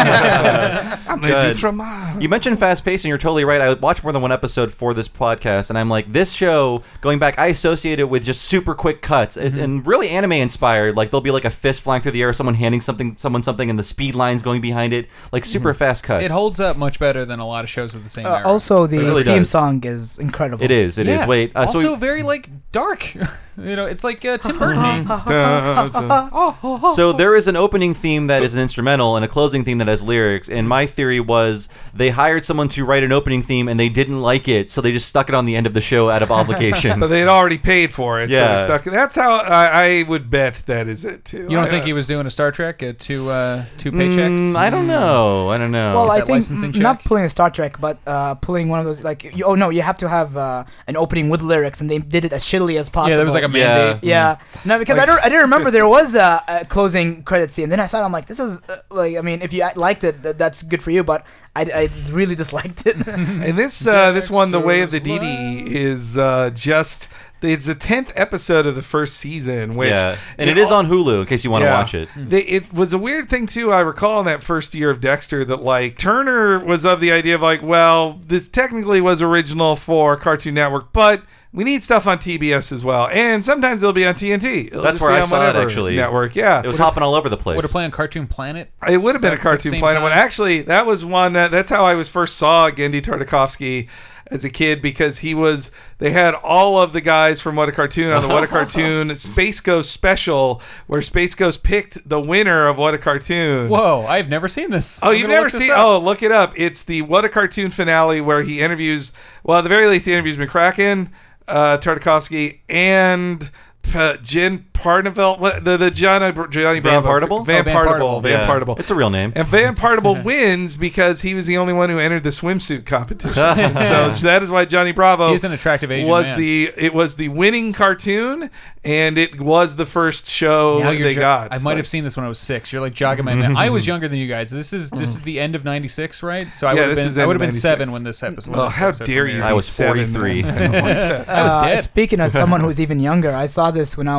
C: I'm gonna
B: Good.
C: do fromage.
B: You mentioned fast paced, and you're totally right. I watched more than one episode for this podcast, and I'm like, this show, going back, I associate it with just super quick cuts and- and really anime inspired. Like, there'll be like a fist flying through the air, someone handing something, someone something, and the speed lines going behind it. Like, super fast cuts.
D: It holds up much better than a lot of shows of the same
E: Uh,
D: era.
E: also, the
B: It really
E: theme
B: does.
E: song is incredible.
B: It is. It is.
D: Yeah.
B: Wait. Uh,
D: also
B: so we-
D: very like dark. you know, it's like uh, Tim Burton.
C: Dun, dun.
B: So there is an opening theme that is an instrumental and a closing theme that has lyrics. And my theory was they hired someone to write an opening theme and they didn't like it, so they just stuck it on the end of the show out of obligation.
C: But they'd already paid for it, so
B: Yeah.
C: they're stuck. That's how I, I would bet that is it too.
D: You don't
C: I-
D: think he was doing a Star Trek uh, two uh, two paychecks?
B: Mm, I don't know. I don't know.
E: Well, I
D: that
E: think
D: licensing
E: mm, not
D: check?
E: pulling a Star Trek, but uh, pulling one of those like you, oh no, you have to have uh, an opening with lyrics, and they did it as shittily as possible.
D: Yeah, there was like a
B: Yeah.
D: mandate.
E: Yeah, no, because I don't. I didn't remember there was a, a closing credit scene. Then I saw it. I'm like, this is uh, like. I mean, if you liked it, th- that's good for you. But I, I really disliked it.
C: And this uh, this one, The Way of the D D, is uh, just it's the tenth episode of the first season, which
B: yeah, and it is on Hulu in case you want to
C: Yeah.
B: watch it.
C: They, it was a weird thing too. I recall in that first year of Dexter that like Turner was of the idea of like, well, this technically was original for Cartoon Network, but we need stuff on T B S as well, and sometimes it'll be on T N T. It'll
B: That's
C: just
B: where
C: be
B: I
C: on
B: saw it,
C: whatever
B: actually.
C: network. Yeah,
B: It was hopping all over the place.
D: Would it play on Cartoon Planet?
C: It would have been a
D: Is that at the
C: Cartoon
D: same
C: Planet one.
D: time?
C: Actually, that was one. That, that's how I was first saw Gendy Tartakovsky as a kid, because he was. They had all of the guys from What a Cartoon on the What a Cartoon Space Ghost special, where Space Ghost picked the winner of What a Cartoon.
D: Whoa, I've never seen this.
C: Oh,
D: I'm
C: you've
D: gonna
C: never
D: look this
C: seen?
D: up.
C: Oh, look it up. It's the What a Cartoon finale where he interviews. Well, at the very least, he interviews McCracken, uh, Tartakovsky, and uh, Jen Parnevelt. What the the Johnny Johnny
B: Van
C: Bravo.
B: Partible?
C: Van
D: Oh, Van
C: Partible.
D: Partible.
C: Van
B: Yeah.
C: Partible.
B: It's a real name.
C: And Van Partible wins because he was the only one who entered the swimsuit competition. And so that is why Johnny Bravo
D: He's an attractive Asian
C: was
D: man.
C: the it was the winning cartoon, and it was the first show
D: Now you're
C: they
D: jo-
C: got.
D: I might
C: Like-
D: have seen this when I was six. You're like jogging my man. I was younger than you guys. This is this is the end of ninety-six, right? So I
C: Yeah,
D: would have
C: this
D: been
C: is
D: I
C: end
D: would
C: of
D: have been
C: ninety-six.
D: seven when this episode. when
C: Oh,
D: this
C: how
D: episode
C: dare you!
D: premiered.
B: I was
C: be seven,
B: forty-three.
C: man.
D: I was
E: Uh,
D: dead.
E: Speaking as someone who's even younger, I saw this when I was in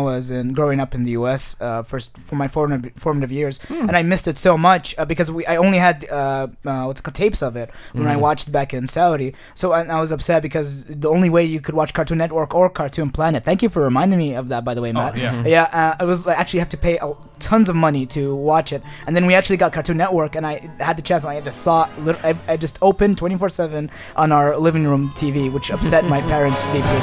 E: um, growing up in the U S uh, first for my formative, formative years, and I missed it so much uh, because we I only had uh, uh, what's it called tapes of it when I watched it back in Saudi. So I, I was upset because the only way you could watch Cartoon Network or Cartoon Planet. Thank you for reminding me of that, by the way, Matt.
D: yeah.
E: yeah. Uh, it was I actually have to pay a, tons of money to watch it, and then we actually got Cartoon Network, and I had the chance. And I just saw it. I, I just opened twenty-four seven on our living room T V, which upset my parents deeply.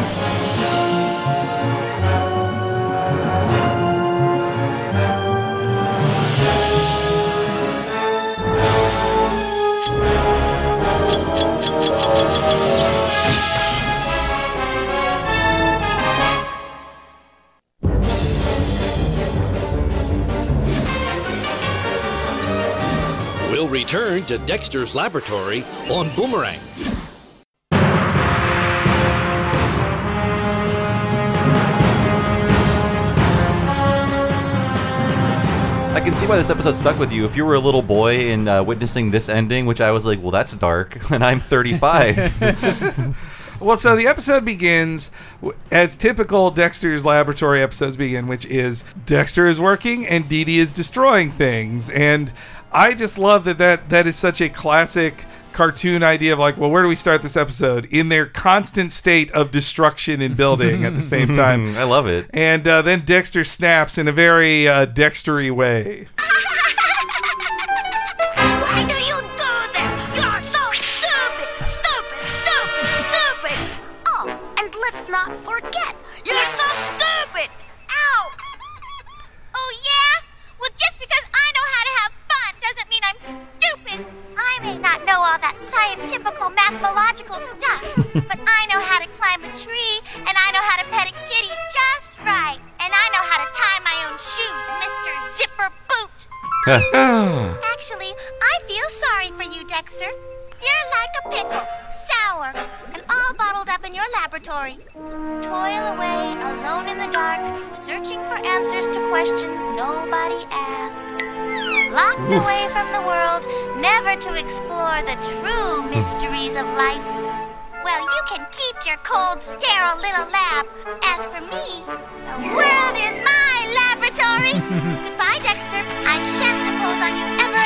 G: We'll return to Dexter's Laboratory on Boomerang.
B: I can see why this episode stuck with you. If you were a little boy and uh, witnessing this ending, which I was like, well, that's dark, and I'm thirty-five.
C: Well, so the episode begins w- as typical Dexter's Laboratory episodes begin, which is Dexter is working and Dee Dee is destroying things. And I just love that that, that is such a classic cartoon idea of like, well, where do we start this episode? In their constant state of destruction and building at the same time.
B: I love it.
C: And uh, then Dexter snaps in a very uh, Dextery way.
F: Why do you do this? You're so stupid! Stupid, stupid, stupid! Oh, and let's not forget, you're so stupid! Ow! Oh, yeah? Well, just because I know how to have fun doesn't mean I'm stupid. I may not know all that scientifical, mathematical stuff, but I know how to climb a tree, and I know how to pet a kitty just right, and I know how to tie my own shoes, Mister Zipper Boot. Actually, I feel sorry for you, Dexter. You're like a pickle, sour, and all bottled up in your laboratory. Toil away, alone in the dark, searching for answers to questions nobody asked. Locked away from the world, never to explore the true mysteries of life. Well, you can keep your cold, sterile little lab. As for me, the world is my laboratory. Goodbye, Dexter. I shan't impose on you ever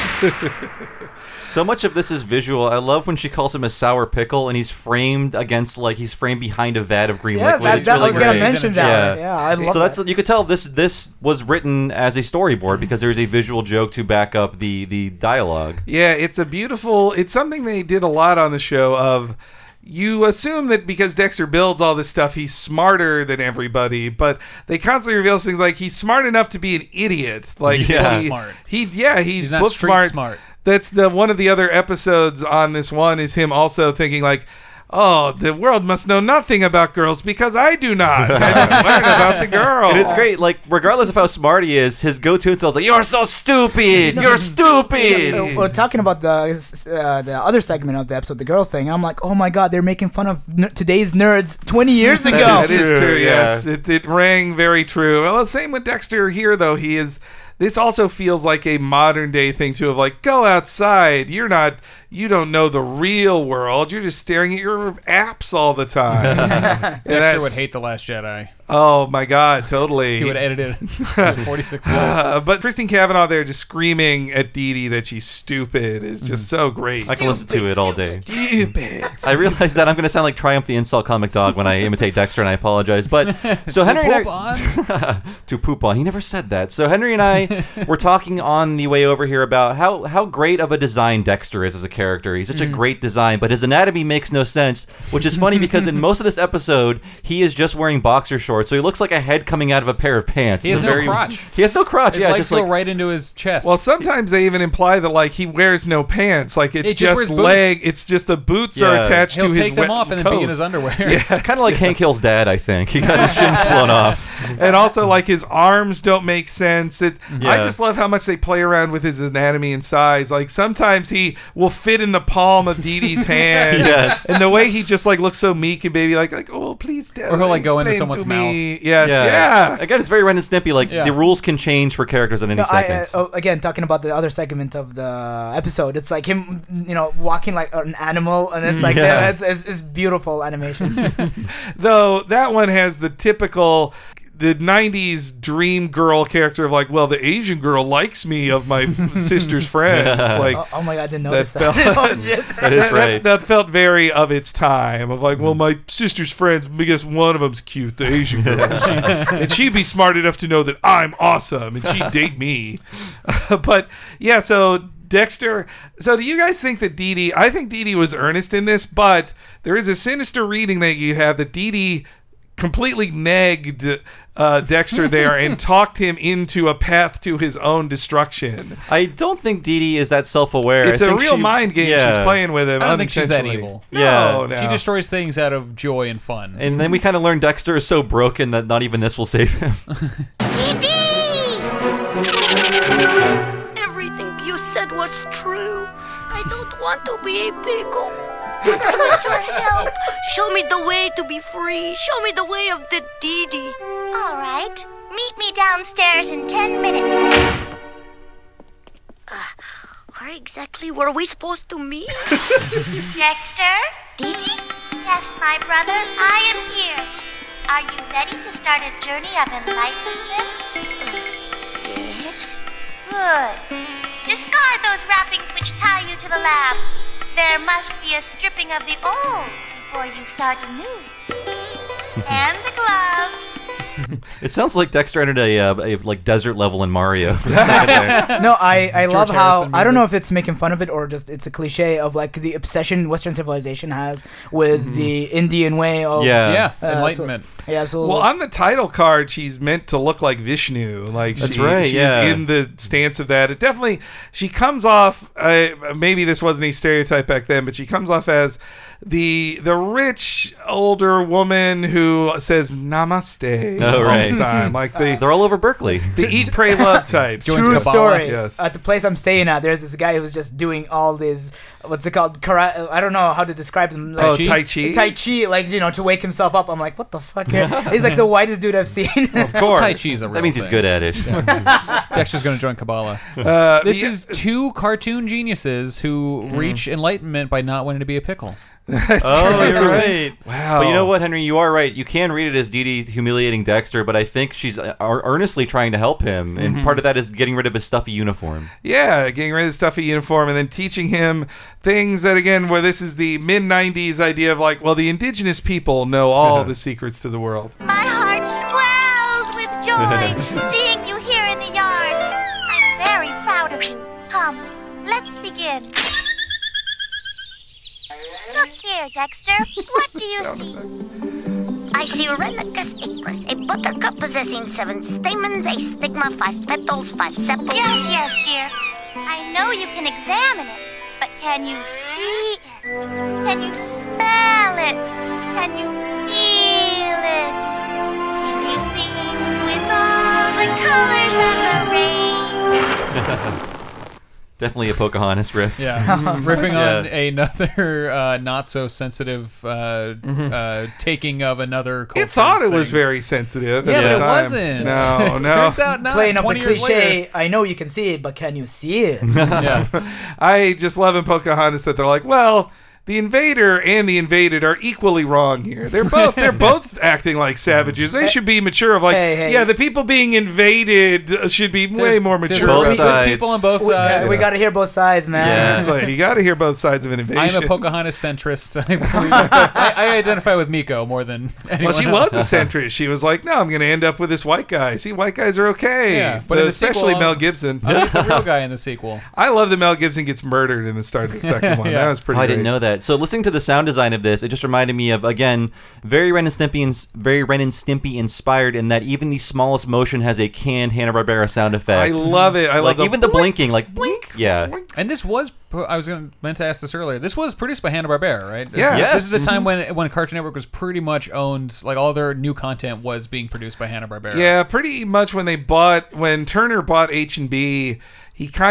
F: again.
B: So much of this is visual. I love when she calls him a sour pickle, and he's framed against, like, he's framed behind a vat of green
E: Yeah,
B: liquid.
E: that,
B: It's
E: that,
B: really
E: I was
B: great.
E: gonna mention that.
B: Yeah.
E: Yeah, I love
B: So
E: that.
B: that's you could tell this this was written as a storyboard because there's a visual joke to back up the the dialogue.
C: Yeah, it's a beautiful, it's something they did a lot on the show of, you assume that because Dexter builds all this stuff, he's smarter than everybody, but they constantly reveal things like he's smart enough to be an idiot. Like
B: Yeah.
C: he,
D: Smart.
C: he yeah, he's,
D: He's not
C: book
D: street
C: smart.
D: smart.
C: That's the one of the other episodes on this one is him also thinking like, oh, the world must know nothing about girls because I do not. I just learned about the girl.
B: And it's great, like, regardless of how smart he is, his go-to insult is like, "You're so stupid! You're stupid!"
E: Uh, We're talking about the uh, the other segment of the episode, the girls thing. I'm like, oh my god, they're making fun of n- today's nerds twenty years ago.
C: That is
B: True,
C: true,
B: yeah.
C: yes. It, it rang very true. Well, same with Dexter here, though. He is. This also feels like a modern day thing, too, of like, go outside. You're not, you don't know the real world. You're just staring at your apps all the time.
D: Dexter
C: that-
D: would hate The Last Jedi.
C: Oh, my God, totally.
D: He would edit it to forty-six minutes.
C: Uh, but Christine Cavanaugh there just screaming at Dee Dee that she's stupid is just so great.
B: I can listen to it all day.
C: Stupid.
B: I realize that I'm going to sound like Triumph the Insult Comic Dog when I imitate Dexter, and I apologize. But so Henry and
D: poop
B: I, to poop on. He never said that. So Henry and I were talking on the way over here about how how great of a design Dexter is as a character. He's such a great design, but his anatomy makes no sense. Which is funny because in most of this episode, he is just wearing boxer shorts, so he looks like a head coming out of a pair of pants.
D: He
B: It's
D: has
B: a
D: no
B: very-
D: crotch.
B: He has no crotch.
D: His
B: yeah,
D: legs
B: just
D: go
B: like
D: right into his chest.
C: Well, sometimes they even imply that like he wears no pants, like it's
D: He just wears
C: just
D: boots.
C: leg. It's just the boots are
B: Yeah.
C: attached
D: He'll
C: to
D: take
C: his
D: them
C: wet
D: off and then
C: coat.
D: be in his underwear.
B: it's kind of like Hank Hill's dad. I think he got his shins blown off.
C: And also, like his arms don't make sense. It's I
B: Yeah.
C: just love how much they play around with his anatomy and size. Like sometimes he will fit in the palm of Dee Dee's hand.
B: Yes.
C: and the way he just like looks so meek and baby, like like oh please, Dad,
D: Or he'll, like, go into
C: explain
D: someone's
C: to me. Yes, yeah.
B: Again, it's very Ren and Stimpy. Like
D: Yeah.
B: the rules can change for characters at any
E: No, I,
B: second.
E: uh, oh, again, talking about the other segment of the episode, it's like him, you know, walking like an animal, and it's like
B: Yeah.
E: yeah, it's, it's, it's beautiful animation.
C: Though that one has the typical the nineties dream girl character of like, well, the Asian girl likes me of my sister's friends. Like,
E: Oh, oh my god, I didn't notice
C: that
E: that.
C: felt-
E: Oh, shit.
B: That is
C: that,
B: right.
C: that, that felt very of its time. Of like, well, my sister's friends, I guess one of them's cute, the Asian girl, and she'd be smart enough to know that I'm awesome, and she'd date me. But yeah, so Dexter. So do you guys think that Dee Dee? I think Dee Dee was earnest in this, but there is a sinister reading that you have that Dee Dee completely negged uh, Dexter there and talked him into a path to his own destruction.
B: I don't think Dee Dee is that self-aware.
C: It's
B: I
C: a
B: think
C: real
B: she-
C: mind game
B: yeah.
C: she's playing with him.
D: I don't think she's that
C: unintentionally.
D: evil.
C: No,
B: Yeah.
C: no.
D: She destroys things out of joy and fun.
B: And then we kind of learn Dexter is so broken that not even this will save him.
F: Dee Dee! Everything you said was true. I don't want to be a pickle. I need your help. Show me the way to be free. Show me the way of the Dee Dee.
H: All right. Meet me downstairs in ten minutes.
F: Where exactly were we supposed to meet?
H: Dexter?
F: Dee Dee?
H: Yes, my brother, I am here. Are you ready to start a journey of enlightenment?
F: Yes.
H: Good. Discard those wrappings which tie you to the lab. There must be a stripping of the old before you start anew. And the gloves.
B: It sounds like Dexter entered a, uh, a like desert level in Mario for a second there.
E: No, I, I love how
D: Harrison
E: I don't
D: movie.
E: know if it's making fun of it or just it's a cliche of like the obsession Western civilization has with the Indian way of
B: Yeah.
D: yeah,
E: uh, so-
D: enlightenment.
E: yeah, absolutely.
C: Well, on the title card, she's meant to look like Vishnu. Like
B: That's
C: she,
B: right,
C: she's
B: yeah.
C: in the stance of that. It definitely she comes off. Uh, maybe this wasn't a stereotype back then, but she comes off as the the rich older woman who says namaste
B: Oh,
C: all
B: right.
C: the time, like the
B: They're all over Berkeley.
C: the eat, pray, love types.
D: Joins
E: True
D: Kabbalah.
E: story.
C: Yes.
E: At the place I'm staying at, there's this guy who's just doing all this. What's it called? Kara- I don't know how to describe them. Like,
C: Oh,
D: Chi?
C: Tai Chi.
E: Tai Chi, like you know, to wake himself up. I'm like, what the fuck? Here? He's like the whitest dude I've seen.
C: Of course.
D: Tai Chi's a real
B: That means he's
D: thing.
B: good at it.
D: Dexter's going to join Kabbalah.
C: Uh,
D: This
C: the-
D: is two cartoon geniuses who reach enlightenment by not wanting to be a pickle.
B: Oh, you're right.
C: Wow.
B: But you know what, Henry? You are right. You can read it as Dee Dee humiliating Dexter, but I think she's uh, earnestly trying to help him, and
C: Mm-hmm.
B: part of that is getting rid of his stuffy uniform.
C: Yeah, getting rid of the stuffy uniform and then teaching him things that, again, where this is the mid nineties idea of like, well, the indigenous people know all the secrets to the world.
H: My heart swells with joy seeing you here in the yard. I'm very proud of you. Come, let's begin. Look here, Dexter. What do you see?
F: I see Renicus icrus, a buttercup possessing seven stamens, a stigma, five petals, five sepals.
H: Yes, yes, dear. I know you can examine it, but can you see it? Can you smell it? Can you feel it? Can you sing with all the colors of the rain?
B: Definitely a Pocahontas riff.
D: Yeah, riffing on
B: Yeah.
D: another uh, not so sensitive uh, uh, taking of another.
C: It
D: culture's
C: thought it was
D: things.
C: very sensitive.
D: Yeah,
C: at
D: but
C: the
D: it
C: time.
D: wasn't.
C: No,
D: It
C: no.
D: Turns out not.
E: Playing up the
D: twenty years
E: cliche.
D: later.
E: I know you can see it, but can you see it?
D: Yeah.
C: I just love in Pocahontas that they're like, well, the invader and the invaded are equally wrong here. They're both they're both acting like savages. They should be mature. Of like,
E: Hey, hey.
C: yeah, the people being invaded should be way
D: There's-
C: more
D: there's
C: mature.
B: Both
D: really good
B: sides.
D: people on both
E: we,
D: sides.
E: we got to hear both sides, man.
B: Yeah.
C: Exactly. You got to hear both sides of an invasion.
D: I'm a Pocahontas centrist. I, believe- I, I identify with Miko more than anyone
C: Well, she
D: else.
C: was a centrist. She was like, no, I'm going to end up with this white guy. See, white guys are okay.
D: Yeah, but in the
C: especially
D: sequel,
C: Mel Gibson.
D: I like the real guy in the sequel.
C: I love that Mel Gibson gets murdered in the start of the second one.
D: Yeah.
C: That was pretty
B: Oh, I
C: great.
B: didn't know that. So listening to the sound design of this, it just reminded me of, again, very Ren and Stimpy, ins- very Ren and Stimpy inspired in that even the smallest motion has a canned Hanna-Barbera sound effect.
C: I love it. I
B: like
C: love the
B: even the
C: blink,
B: blinking, like blink. Yeah.
C: blink.
D: And this was, I was going meant to ask this earlier. This was produced by Hanna-Barbera, right?
C: Yeah.
D: This,
B: Yes.
D: this is the time when when Cartoon Network was pretty much owned, like all their new content was being produced by Hanna-Barbera.
C: Yeah, pretty much when they bought when Turner bought H and B, he kind of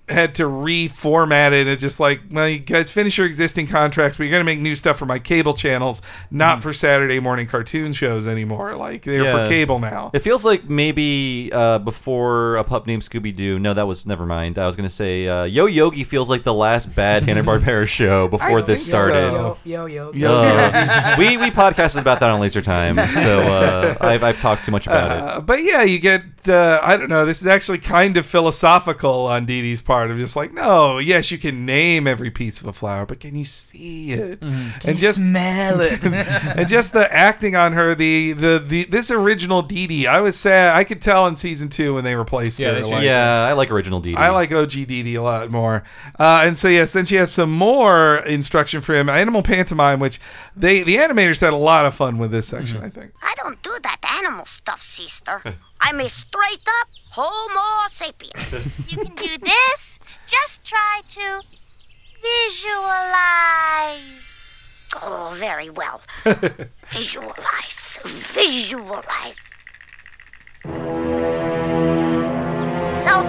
C: had to reformat it and just like, well, you guys finish your existing contracts, but you're going to make new stuff for my cable channels, not for Saturday morning cartoon shows anymore. Like, they're
B: Yeah.
C: for cable now.
B: It feels like maybe uh, before A Pup Named Scooby-Doo. No, that was, never mind. I was going to say uh, Yo Yogi feels like the last bad Hanna-Barbera show before
C: I
B: this
C: think
B: started.
C: so.
E: Yo, yo, yo.
C: Yo.
B: Uh, we we podcasted about that on Laser Time, so uh, I've I've talked too much about it.
C: Uh, but yeah, you get, uh, I don't know, this is actually kind of philosophical on Dee Dee's part of just like, no, yes, you can name every piece of a flower, but can you see it?
E: Can
C: And
E: you
C: just
E: smell it.
C: and just the acting on her, the, the, the this original Dee Dee, I was sad. I could tell in season two when they replaced
D: Yeah,
C: her.
D: they changed
C: like,
B: Yeah, I like original D D.
C: I like O G Dee Dee a lot more. Uh, and so, yes, then she has some more instruction for him. Animal pantomime, which they the animators had a lot of fun with this section,
B: Mm-hmm.
C: I think.
F: I don't do that animal stuff, sister. I'm a straight up Homo sapien.
H: You can do this. Just try to visualize.
F: Oh, very well. Visualize. Visualize. South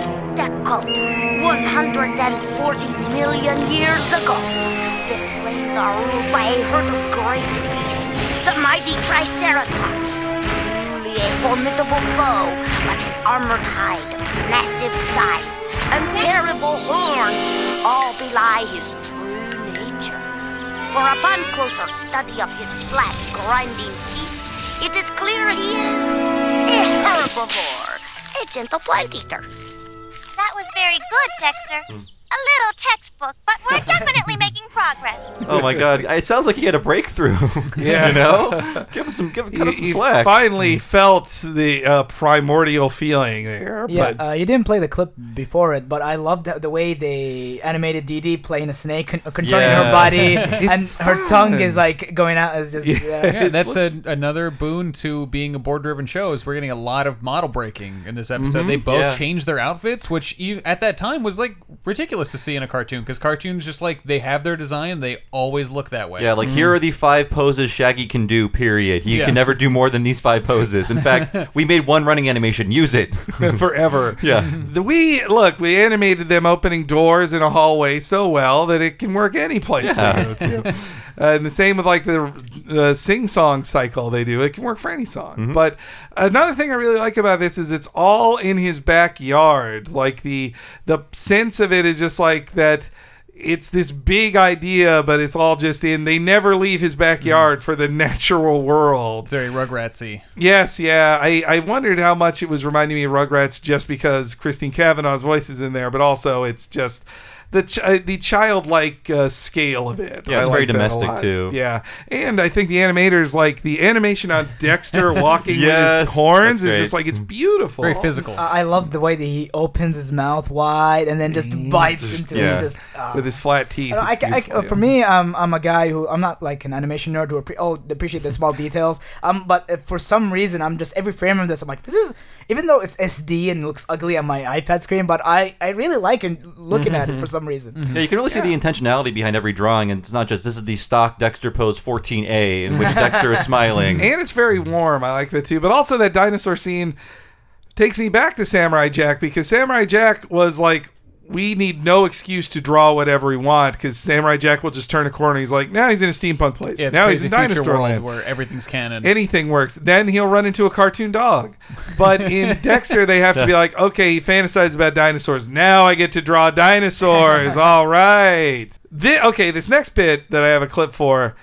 F: Dakota, one hundred forty million years ago. The plains are ruled by a herd of great beasts, the mighty Triceratops. Truly a formidable foe, but his armored hide, massive size, and terrible horns all belie his true nature. For upon closer study of his flat, grinding teeth, it is clear he is a herbivore, a gentle plant eater.
H: That was very good, Dexter. A little textbook, but we're definitely making progress.
B: Oh my god, it sounds like he had a breakthrough.
C: Yeah.
B: You know? Give him some, give, cut him some
C: He
B: slack.
C: finally felt the uh, primordial feeling there.
E: Yeah,
C: but
E: uh, you didn't play the clip before it, but I loved the, the way they animated Dee Dee playing a snake, con- controlling
B: Yeah.
E: her body, and
C: It's
E: her
C: fun.
E: tongue is like going out. It's just
C: Yeah.
E: yeah.
D: Yeah, that's
C: looks-
D: a, another boon to being a board-driven show is we're getting a lot of model breaking in this episode. They both
B: Yeah.
D: changed their outfits, which you, at that time was like ridiculous to see in a cartoon because cartoons just like they have their design, they always look that way.
B: Yeah, like here are the five poses Shaggy can do, period. He
D: Yeah.
B: can never do more than these five poses. In fact, we made one running animation. Use it.
C: forever.
B: Yeah.
C: The, we look, we animated them opening doors in a hallway so well that it can work any place
B: Yeah.
C: they go to. Uh, and the same with like the uh, sing-song cycle they do. It can work for any song.
B: Mm-hmm.
C: But another thing I really like about this is it's all in his backyard. Like the the sense of it is just like that. It's this big idea, but it's all just in. They never leave his backyard for the natural world.
D: It's very Rugratsy.
C: Yes, yeah. I, I wondered how much it was reminding me of Rugrats just because Christine Cavanaugh's voice is in there, but also it's just the ch- uh, the childlike uh, scale of it.
B: Yeah,
C: I
B: it's very
C: like that a
B: domestic,
C: lot.
B: too.
C: Yeah, and I think the animators like the animation on Dexter walking with
B: Yes,
C: his horns
B: that's
C: is just
B: great.
C: like it's beautiful.
D: Very physical.
E: I love the way that he opens his mouth wide and then just bites into
B: yeah.
E: it. Just, uh,
C: with his flat teeth.
E: I don't know,
C: It's
E: I, I,
C: beautiful, yeah.
E: for me, um, I'm a guy who I'm not like an animation nerd who appre- oh appreciate the small details. Um, but if for some reason I'm just every frame of this I'm like this is even though it's S D and looks ugly on my iPad screen, but I, I really like it looking at it for some reason.
B: Yeah, you can really see the intentionality behind every drawing, and it's not just this is the stock Dexter pose fourteen A in which Dexter is smiling.
C: And it's very warm. I like that too. But also that dinosaur scene takes me back to Samurai Jack because Samurai Jack was like, we need no excuse to draw whatever we want because Samurai Jack will just turn a corner. He's like, now he's in a steampunk place.
D: Yeah, it's
C: now he's
D: crazy
C: in
D: future
C: Dinosaur
D: world
C: Land.
D: where everything's canon.
C: Anything works. Then he'll run into a cartoon dog. But in Dexter, they have to be like, okay, he fantasizes about dinosaurs. Now I get to draw dinosaurs. All right. Thi- okay, this next bit that I have a clip for,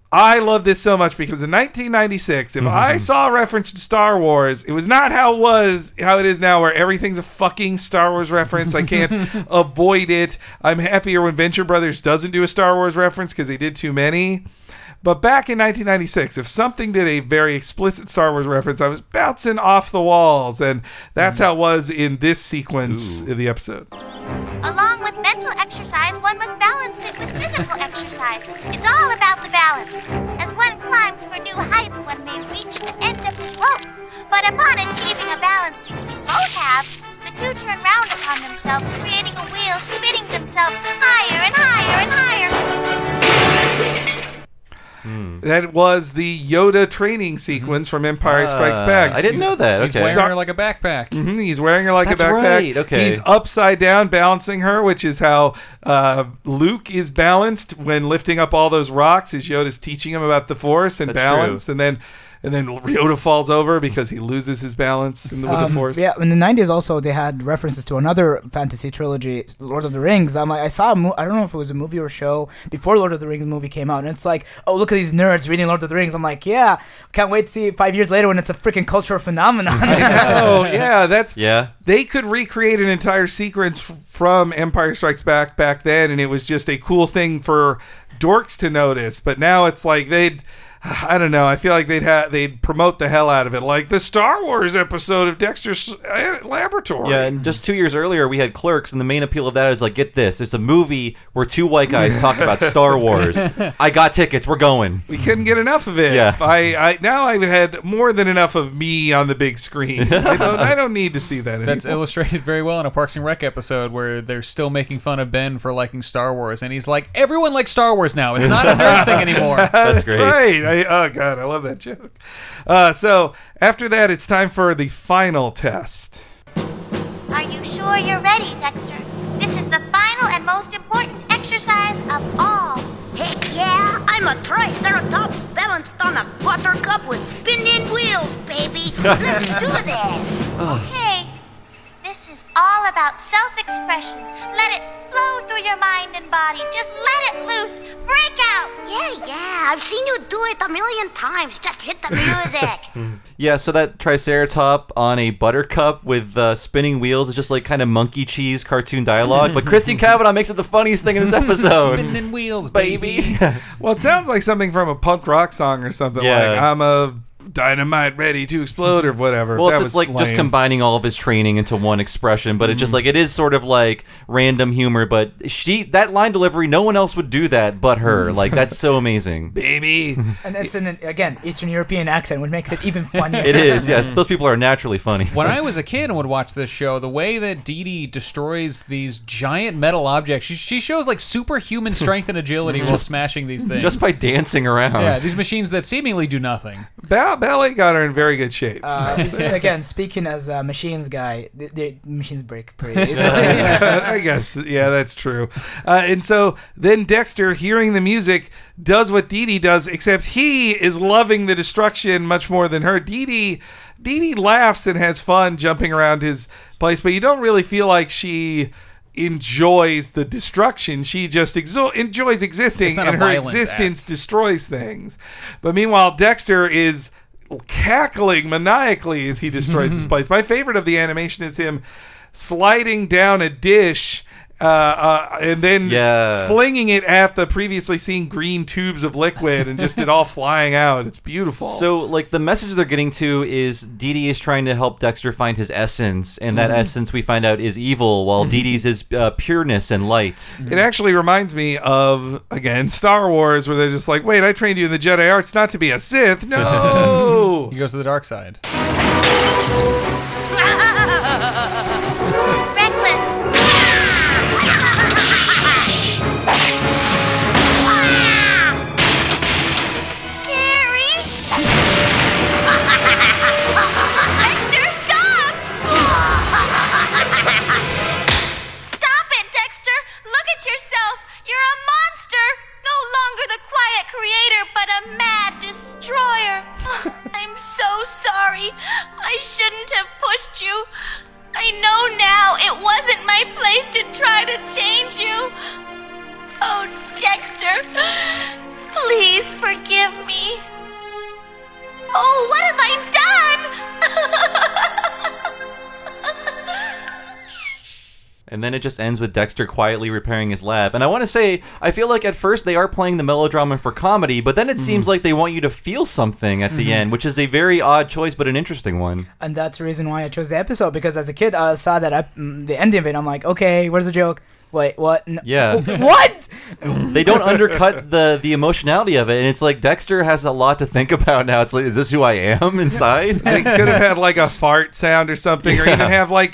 C: I love this so much because in nineteen ninety-six, if I saw a reference to Star Wars, it was not how it was, how it is now, where everything's a fucking Star Wars reference. I can't avoid it. I'm happier when Venture Brothers doesn't do a Star Wars reference because they did too many. But back in nineteen ninety-six, if something did a very explicit Star Wars reference, I was bouncing off the walls, and that's how it was in this sequence
B: Ooh.
C: of the episode.
H: Along with mental exercise, one must balance it with physical exercise. It's all about the balance. As one climbs for new heights, one may reach the end of his rope. But upon achieving a balance between both halves, the two turn round upon themselves, creating a wheel, spinning themselves higher and higher and higher.
C: That was the Yoda training sequence from Empire Strikes Back.
B: I didn't know that.
D: He's
B: Okay.
D: wearing her like a backpack.
C: Mhm, he's wearing her like
B: That's
C: a backpack.
B: right, okay.
C: He's upside down balancing her, which is how uh, Luke is balanced when lifting up all those rocks. As Yoda's teaching him about the Force and
B: That's
C: balance,
B: true.
C: and then and then Yoda falls over because he loses his balance in the, with the
E: Um,
C: Force.
E: Yeah, in the nineties also they had references to another fantasy trilogy, Lord of the Rings. Um, I I saw a mo- I don't know if it was a movie or a show before Lord of the Rings movie came out, and it's like, oh, look at these nerds reading Lord of the Rings. I'm like, yeah, can't wait to see it five years later when it's a freaking cultural phenomenon.
C: Oh yeah, that's
B: Yeah.
C: They could recreate an entire sequence f- from Empire Strikes Back back then, and it was just a cool thing for dorks to notice. But now it's like they'd, I don't know. I feel like they'd ha- they'd promote the hell out of it, like the Star Wars episode of Dexter's uh, Laboratory.
B: Yeah, and just two years earlier we had Clerks, and the main appeal of that is like, get this, it's a movie where two white guys talk about Star Wars. I got tickets, we're going.
C: We couldn't get enough of it.
B: Yeah.
C: I, I now I've had more than enough of me on the big screen. I don't I don't need to see that
D: That's
C: anymore.
D: illustrated very well in a Parks and Rec episode where they're still making fun of Ben for liking Star Wars, and he's like, everyone likes Star Wars now. It's not a nerd thing anymore.
C: That's,
B: great.
C: right. I, oh god, I love that joke. Uh, so after that, it's time for the final test.
H: Are you sure you're ready, Dexter? This is the final and most important exercise of all.
F: Heck yeah, I'm a Triceratops balanced on a buttercup with spinning wheels, baby. Let's do this.
H: Okay, this is all about self-expression. Let it flow through your mind and body. Just let it loose. Break out.
F: Yeah, yeah, I've seen you do it a million times. Just hit the music.
B: Yeah, so that Triceratop on a buttercup with uh, spinning wheels is just like kind of monkey cheese cartoon dialogue, but Christine Cavanaugh makes it the funniest thing in this episode.
D: Spinning wheels,
B: Baby.
C: Well, it sounds like something from a punk rock song or something.
B: Yeah.
C: Like I'm a dynamite ready to explode or whatever.
B: Well,
C: That
B: it's,
C: was
B: it's like just
C: lame.
B: combining all of his training into one expression, but it's just like it is sort of like random humor. But she that line delivery, no one else would do that but her. Like that's so amazing.
C: baby.
E: And it's in an, again, Eastern European accent, which makes it even funnier.
B: It is, yes. Those people are naturally funny.
D: When I was a kid and would watch this show, the way that Dee Dee destroys these giant metal objects, she, she shows like superhuman strength and agility while smashing these things.
B: Just by dancing around.
D: yeah, these machines that seemingly do nothing.
C: Ba- ballet got her in very good shape.
E: Uh, again, speaking as a machines guy, the, the machines break pretty easily.
C: I guess, yeah, that's true. Uh, and so then Dexter, hearing the music, does what Dee Dee does, except he is loving the destruction much more than her. Dee Dee, Dee Dee laughs and has fun jumping around his place, but you don't really feel like she enjoys the destruction. She just exo- enjoys existing,
D: It's not
C: and
D: a
C: her
D: violent
C: existence
D: act.
C: destroys things. But meanwhile, Dexter is cackling maniacally as he destroys his place. My favorite of the animation is him sliding down a dish uh, uh, and then
B: Yeah.
C: s- flinging it at the previously seen green tubes of liquid and just it all flying out. It's beautiful.
B: So, like, the message they're getting to is Dee Dee is trying to help Dexter find his essence, and that essence we find out is evil, while Dee Dee's is uh, pureness and light.
C: it actually reminds me of, again, Star Wars, where they're just like, wait, I trained you in the Jedi arts not to be a Sith. No!
D: He goes to the dark side.
H: Reckless. Scary. Dexter, stop! Stop it, Dexter! Look at yourself! You're a monster! No longer the quiet creator, but a mad destroyer. I'm so sorry. I shouldn't have pushed you. I know now it wasn't my place to try to change you. Oh, Dexter, please forgive me. Oh, what have I done?
B: And then it just ends with Dexter quietly repairing his lab. And I want to say, I feel like at first they are playing the melodrama for comedy, but then it seems like they want you to feel something at the end, which is a very odd choice, but an interesting one.
E: And that's the reason why I chose the episode, because as a kid, I saw that ep- mm, the ending of it. I'm like, okay, where's the joke? Wait, what? No.
B: Yeah.
E: What?
B: They don't undercut the the emotionality of it, and it's like Dexter has a lot to think about now. It's like, is this who I am inside?
C: They could have had like a fart sound or something, or
B: Yeah.
C: even have like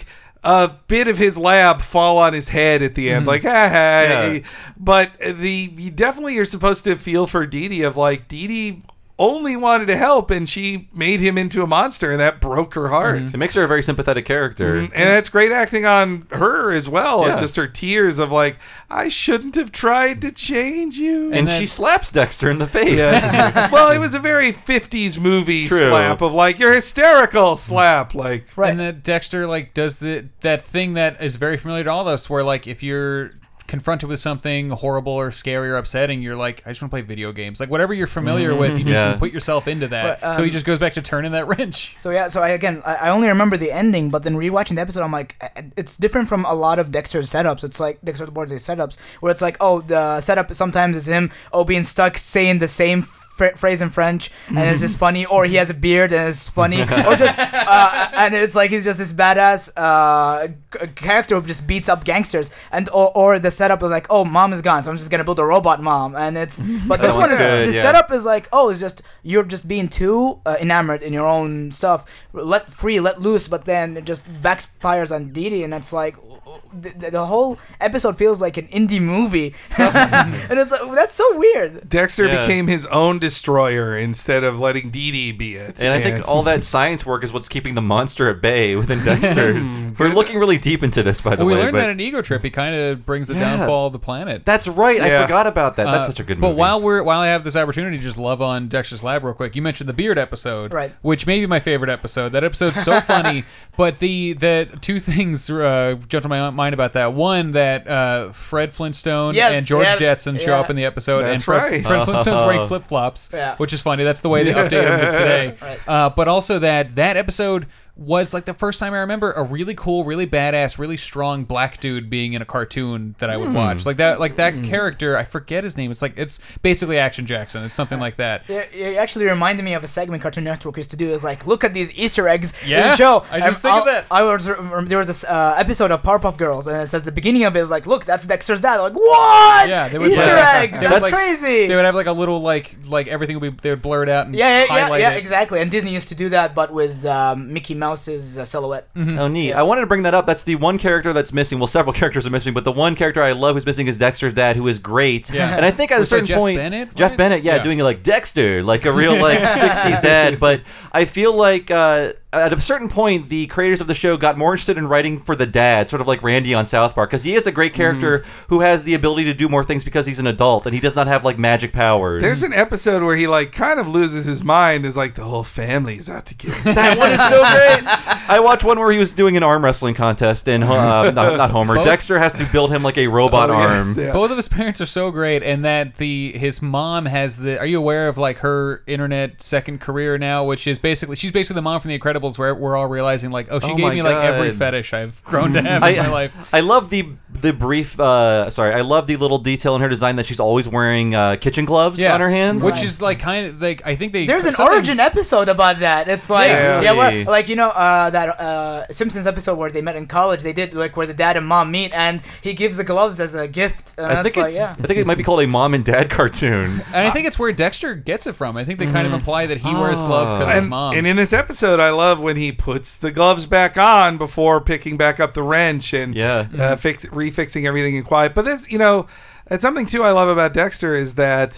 C: a bit of his lab fall on his head at the end,
D: Mm-hmm.
C: like, ah, ah.
B: Yeah.
C: But the you definitely are supposed to feel for Dee Dee of like, Dee Dee only wanted to help, and she made him into a monster, and that broke her heart.
B: It makes her a very sympathetic character.
C: And that's great acting on her as well.
B: Yeah.
C: And just her tears of like, I shouldn't have tried to change you.
B: And,
D: then-
B: she slaps Dexter in the face.
C: Yeah. Well, it was a very fifties movie
B: True.
C: slap of like, you're hysterical slap. Like,
E: Right.
D: And then Dexter like does the that thing that is very familiar to all of us, where like if you're confronted with something horrible or scary or upsetting, you're like, I just want to play video games. Like whatever you're familiar with, you just
B: Yeah.
D: put yourself into that.
E: But,
D: so he
E: um,
D: just goes back to turning that wrench.
E: So yeah, so I again, I, I only remember the ending, but then rewatching the episode, I'm like, I- I- it's different from a lot of Dexter's setups. It's like Dexter's Board Day setups, where it's like, oh, the setup sometimes is him, oh, being stuck saying the same fr- phrase in French, and it's just funny, or he has a beard and it's funny, or just, uh, and it's like he's just this badass uh, g- character who just beats up gangsters, and or, or the setup is like, oh, mom is gone, so I'm just gonna build a robot mom, and it's, but this
B: That
E: one
B: one's
E: is
B: good,
E: the
B: yeah.
E: setup is like, oh, it's just you're just being too uh, enamored in your own stuff, let free, let loose, but then it just backfires on Dee Dee, and it's like the, the, the whole episode feels like an indie movie, and it's like that's so weird.
C: Dexter
B: Yeah.
C: became his own destroyer instead of letting Dee Dee be it.
B: And I think all that science work is what's keeping the monster at bay within Dexter. We're looking really deep into this, by the
D: Well, we
B: way.
D: learned
B: but
D: that in Ego Trip, he kind of brings the
B: Yeah.
D: downfall of the planet.
B: that's right. I
C: Yeah.
B: forgot about that. That's
D: Uh,
B: such a good
D: but
B: movie.
D: while we're while I have this opportunity to just love on Dexter's Lab real quick, you mentioned the beard episode,
E: Right.
D: Which may be my favorite episode. That episode's so funny. But the the two things uh, jumped to my mind about that. One, that uh, Fred Flintstone
E: Yes,
D: and George
E: yes,
D: Jetson show
E: yeah.
D: up in the episode, and
C: That's
D: Fred,
C: right.
D: Fred Flintstone's wearing flip flops,
E: Yeah.
D: which is funny. That's the way they updated it today.
E: Right.
D: Uh, but also that that episode was like the first time I remember a really cool, really badass, really strong black dude being in a cartoon that I would watch. Like that, like that character. I forget his name. It's like it's basically Action Jackson. It's something like that.
E: It, it actually reminded me of a segment Cartoon Network used to do. Is like, look at these Easter eggs in
D: Yeah,
E: the show.
D: I just
E: And
D: think of
E: I'll-
D: that.
E: I was there was this uh, episode of Powerpuff Girls, and it says the beginning of it is like, look, that's Dexter's dad. Like, what?
D: Yeah, they would
E: Easter
D: blur-
E: eggs.
D: they would,
E: That's
D: like-
E: crazy.
D: They would have like a little like like everything would be they would blur it out and
E: yeah, yeah, yeah,
D: highlight
E: yeah,
D: it.
E: exactly. And Disney used to do that, but with um, Mickey Mouse's uh, silhouette.
B: Oh, neat. I wanted to bring that up. That's the one character that's missing. Well, several characters are missing, but the one character I love who's missing is Dexter's dad, who is great.
D: Yeah.
B: And I think at a
D: Was that
B: certain
D: Jeff
B: point,
D: Bennett,
B: Jeff
D: right?
B: Bennett, yeah,
D: Yeah.
B: doing it like Dexter, like a real like sixties dad. But I feel like uh, at a certain point, the creators of the show got more interested in writing for the dad, sort of like Randy on South Park, because he is a great character
D: Mm-hmm.
B: who has the ability to do more things because he's an adult and he does not have like magic powers.
C: There's an episode where he like kind of loses his mind. Is like the whole family's out to kill him.
B: That one is so great. I watched one where he was doing an arm wrestling contest, and uh, not, not Homer.
D: Both-
B: Dexter has to build him like a robot
C: Oh,
B: arm.
C: yes, yeah.
D: Both of his parents are so great, and that the his mom has the. Are you aware of like her internet second career now, which is basically she's basically the mom from The Incredibles, where we're all realizing like, oh, she
B: Oh
D: gave
B: my
D: me like every
B: God.
D: fetish I've grown to have in my
B: I,
D: life.
B: I love the the brief. Uh, sorry, I love the little detail in her design that she's always wearing uh, kitchen gloves
D: Yeah,
B: on her hands.
D: which is like kind of like I think they.
E: There's an
D: something-
E: origin episode about that. It's like,
C: Yeah.
E: yeah,
B: Really?
E: what, like you know uh, that uh, Simpsons episode where they met in college. They did like where the dad and mom meet, and he gives the gloves as a gift. And
B: I
E: that's
B: think
E: like,
B: it's.
E: yeah.
B: I think it might be called a mom and dad cartoon.
D: And I think it's where Dexter gets it from. I think they kind of imply that he wears gloves because of his
C: And,
D: mom.
C: and in this episode, I love when he puts the gloves back on before picking back up the wrench and
B: Yeah.
C: uh, fix refixing everything in quiet. But this, you know, that's something too I love about Dexter is that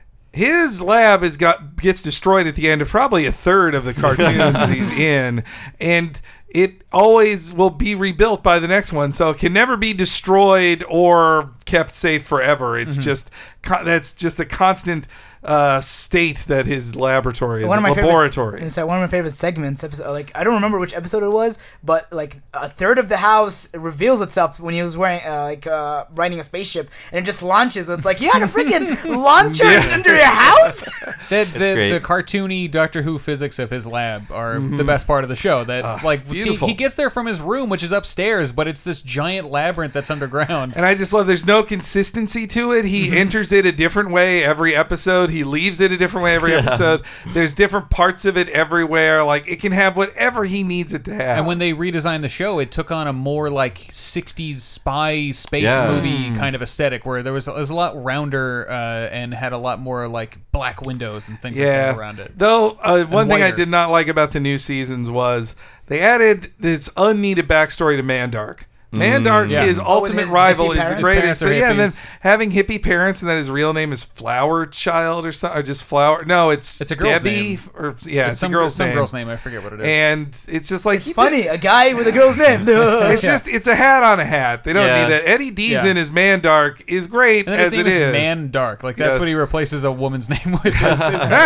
C: his lab is got gets destroyed at the end of probably a third of the cartoons he's in, and it always will be rebuilt by the next one, so it can never be destroyed or kept safe forever. It's just co- that's just a constant uh, state that his laboratory is,
E: One of
C: a
E: my
C: laboratory.
E: favorite, it's, uh, one of my favorite segments. Episode, like I don't remember which episode it was, but like a third of the house reveals itself when he was wearing uh, like uh, riding a spaceship, and it just launches. It's like you had a freaking launcher under your house.
D: The, the,
B: great.
D: the cartoony Doctor Who physics of his lab are the best part of the show. That like see,
C: beautiful.
D: he gets there from his room, which is upstairs, but it's this giant labyrinth that's underground.
C: And I just love there's no consistency to it. He enters it a different way every episode. He leaves it a different way every episode. There's different parts of it everywhere. Like, it can have whatever he needs it to have.
D: And when they redesigned the show, it took on a more like sixties spy space
B: Yeah.
D: movie kind of aesthetic, where there was, it was a lot rounder uh, and had a lot more like black windows and things like
C: yeah.
D: that around it.
C: Though, uh, one thing I
D: whiter.
C: did not like about the new seasons was they added this unneeded backstory to Mandark. Mandark,
D: Yeah.
C: his
D: Oh,
C: ultimate
E: his
C: rival,
E: hippie
C: is the
E: parents?
D: His
C: greatest.
D: parents are
C: But yeah, and then
D: hippies.
C: having hippie parents and that his real name is Flower Child or something, or just Flower. No, it's
D: It's a girl's
C: Debbie.
D: name.
C: Or yeah, it's,
D: some
C: a girl's
D: some
C: name.
D: girl's name. I forget what it is.
C: And it's just like
E: It's funny, a guy with a girl's name.
C: It's just it's a hat on a hat. They don't
B: Yeah.
C: need that. Eddie Deason
D: Yeah.
C: as Mandark is great
D: and then his
C: as
D: name
C: it
D: is
C: is.
D: Man Dark. Like that's
C: Yes.
D: what he replaces a woman's name with. His- his-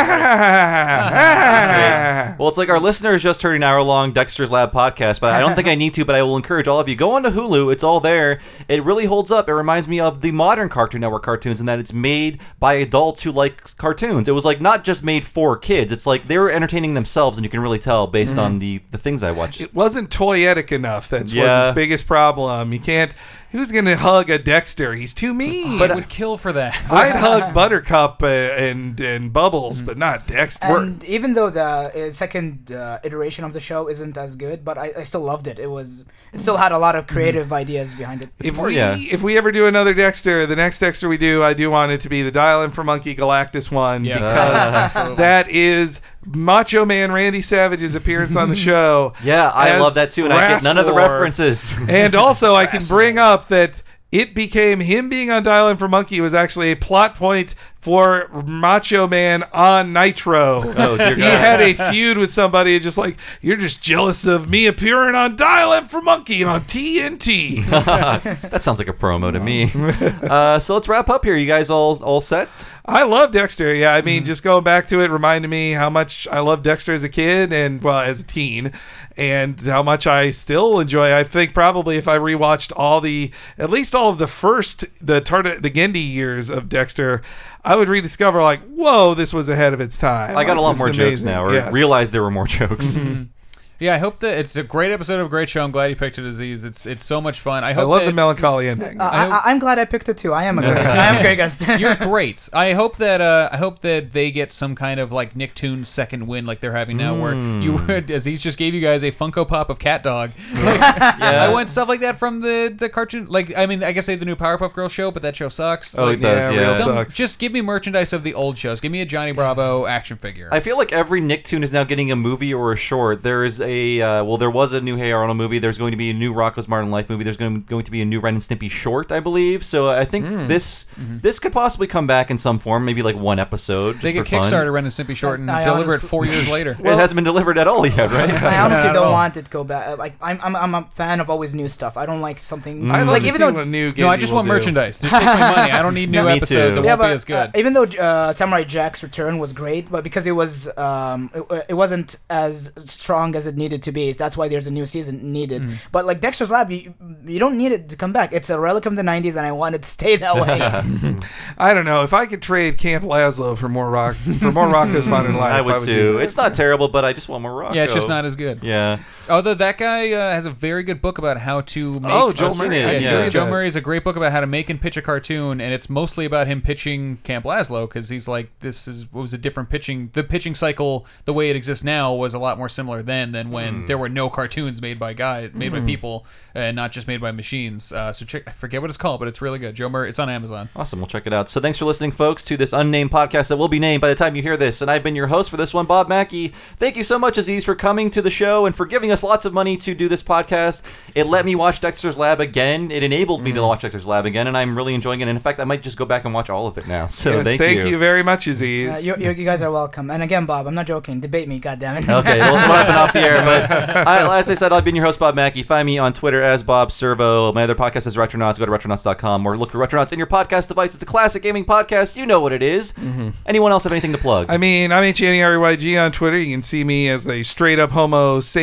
B: Well, it's like our listeners just heard an hour-long Dexter's Lab podcast, but I don't think I need to, but I will encourage all of you. Go on to Hulu. It's all there. It really holds up. It reminds me of the modern Cartoon Network cartoons in that it's made by adults who like cartoons. It was like not just made for kids. It's like they were entertaining themselves, and you can really tell based on the, the things I watched.
C: It wasn't toyetic enough. That's was
B: Yeah.
C: his biggest problem. You can't. Who's gonna hug a Dexter? He's too mean.
D: I would kill for that.
C: I'd hug Buttercup uh, and and Bubbles, but not Dexter.
E: And even though the uh, second uh, iteration of the show isn't as good, but I, I still loved it. It was it still had a lot of creative ideas behind it.
C: If
B: more-
C: we
B: yeah.
C: if we ever do another Dexter, the next Dexter we do, I do want it to be the Dial M for Monkey Galactus one
D: Yeah.
C: because
D: Absolutely.
C: that is Macho Man Randy Savage's appearance on the show.
B: Yeah, I
C: as
B: love that too, and I get none of the
C: Rasslor.
B: references.
C: And also, I can bring up that it became him being on Dial M for Monkey was actually a plot point for Macho Man on Nitro.
B: Oh, dear
C: He
B: God.
C: had a feud with somebody, just like, you're just jealous of me appearing on Dial M for Monkey on T N T.
B: That sounds like a promo to me. Uh, so let's wrap up here. You guys all all set?
C: I love Dexter. Yeah, I mean, just going back to it reminded me how much I loved Dexter as a kid and, well, as a teen, and how much I still enjoy. I think probably if I rewatched all the, at least all of the first, the Tarda, the Gendy years of Dexter, I would rediscover, like, whoa, this was ahead of its time.
B: I got
C: Like,
B: a lot
C: this
B: more
C: is
B: jokes
C: amazing.
B: now, or
C: Yes.
B: realized there were more jokes.
D: Yeah, I hope that it's a great episode of a great show. I'm glad you picked it, Aziz. It's it's so much fun. I
C: I
D: hope
C: love
D: that
C: the melancholy ending.
E: Uh, I, I, I'm glad I picked it too. I am a great, I am a great guest.
D: You're great. I hope that uh, I hope that they get some kind of like Nicktoons second win like they're having now, where you would Aziz just gave you guys a Funko Pop of Cat Dog. Like, I want stuff like that from the the cartoon. Like I mean, I guess they have the new Powerpuff Girls show, but that show sucks.
B: Oh,
D: Like,
B: it does,
C: yeah,
B: yeah.
C: real
D: some-
C: sucks.
D: just give me merchandise of the old shows. Give me a Johnny Bravo action figure.
B: I feel like every Nicktoon is now getting a movie or a short. There is a uh, well, there was a new Hey Arnold movie. There's going to be a new Rocko's Modern Life movie. There's going to, going to be a new Ren and Stimpy short, I believe. So I think this this could possibly come back in some form, maybe like one episode. Just
D: they get
B: for fun.
D: Kickstarter Ren and Stimpy short and
E: I
D: deliver it
E: honestly-
D: four years later.
B: It hasn't been delivered at all yet, right?
E: I honestly
D: Not at
E: don't
D: all.
E: want it to go back. Like I'm, I'm, I'm a fan of always new stuff. I don't like something
C: I'd love
E: like
C: to
E: even
C: see
E: though
C: what new
D: No, I
C: Gendy
D: just
C: will
D: want
C: do.
D: merchandise. Just take my money. I don't need new
B: Me
D: episodes.
B: too.
D: It
E: yeah,
D: won't be
E: but
D: as good.
E: uh, even though uh, Samurai Jack's return was great, but because it was um, it, it wasn't as strong as it needed to be, that's why there's a new season needed.
D: Mm.
E: But like Dexter's Lab, you, you don't need it to come back. It's a relic of the nineties, and I want it to stay that way.
C: I don't know. If I could trade Camp Lazlo for more rock, for more Rocko's Modern Life,
B: I would
C: do
B: too.
C: that.
B: It's not terrible, but I just want more Rocko.
D: yeah, it's just not as good.
B: Yeah.
D: Although that guy uh, has a very good book about how to make.
C: Oh, Joel
B: I've seen
C: Murray.
B: it,
C: I
D: Yeah,
C: did
B: yeah.
C: read
D: Joe
C: that.
D: Murray is a great book about how to make and pitch a cartoon, and it's mostly about him pitching Camp Lazlo because he's like, this is was a different pitching. The pitching cycle, the way it exists now, was a lot more similar then than when there were no cartoons made by guys, made by people, and not just made by machines. Uh, so check, I forget what it's called, but it's really good. Joe Murray, it's on Amazon.
B: Awesome. We'll check it out. So thanks for listening, folks, to this unnamed podcast that will be named by the time you hear this. And I've been your host for this one, Bob Mackey. Thank you so much, Aziz, for coming to the show and for giving us lots of money to do this podcast. It let me watch Dexter's Lab again. It enabled me to watch Dexter's Lab again, and I'm really enjoying it. And in fact, I might just go back and watch all of it now. So
C: Yes,
B: thank,
C: thank
B: you.
C: you very much, Aziz.
E: Uh, you, you, you guys are welcome. And again, Bob, I'm not joking. Debate me, goddammit.
B: Okay, it'll, it'll happen off the air. But I, as I said, I've been your host, Bob Mackey. Find me on Twitter as Bob Servo. My other podcast is Retronauts. Go to retronauts dot com or look for Retronauts in your podcast device. It's a classic gaming podcast. You know what it is. Anyone else have anything to plug?
C: I mean, I'm H A N E R Y G on Twitter. You can see me as a straight up Homo sapien there.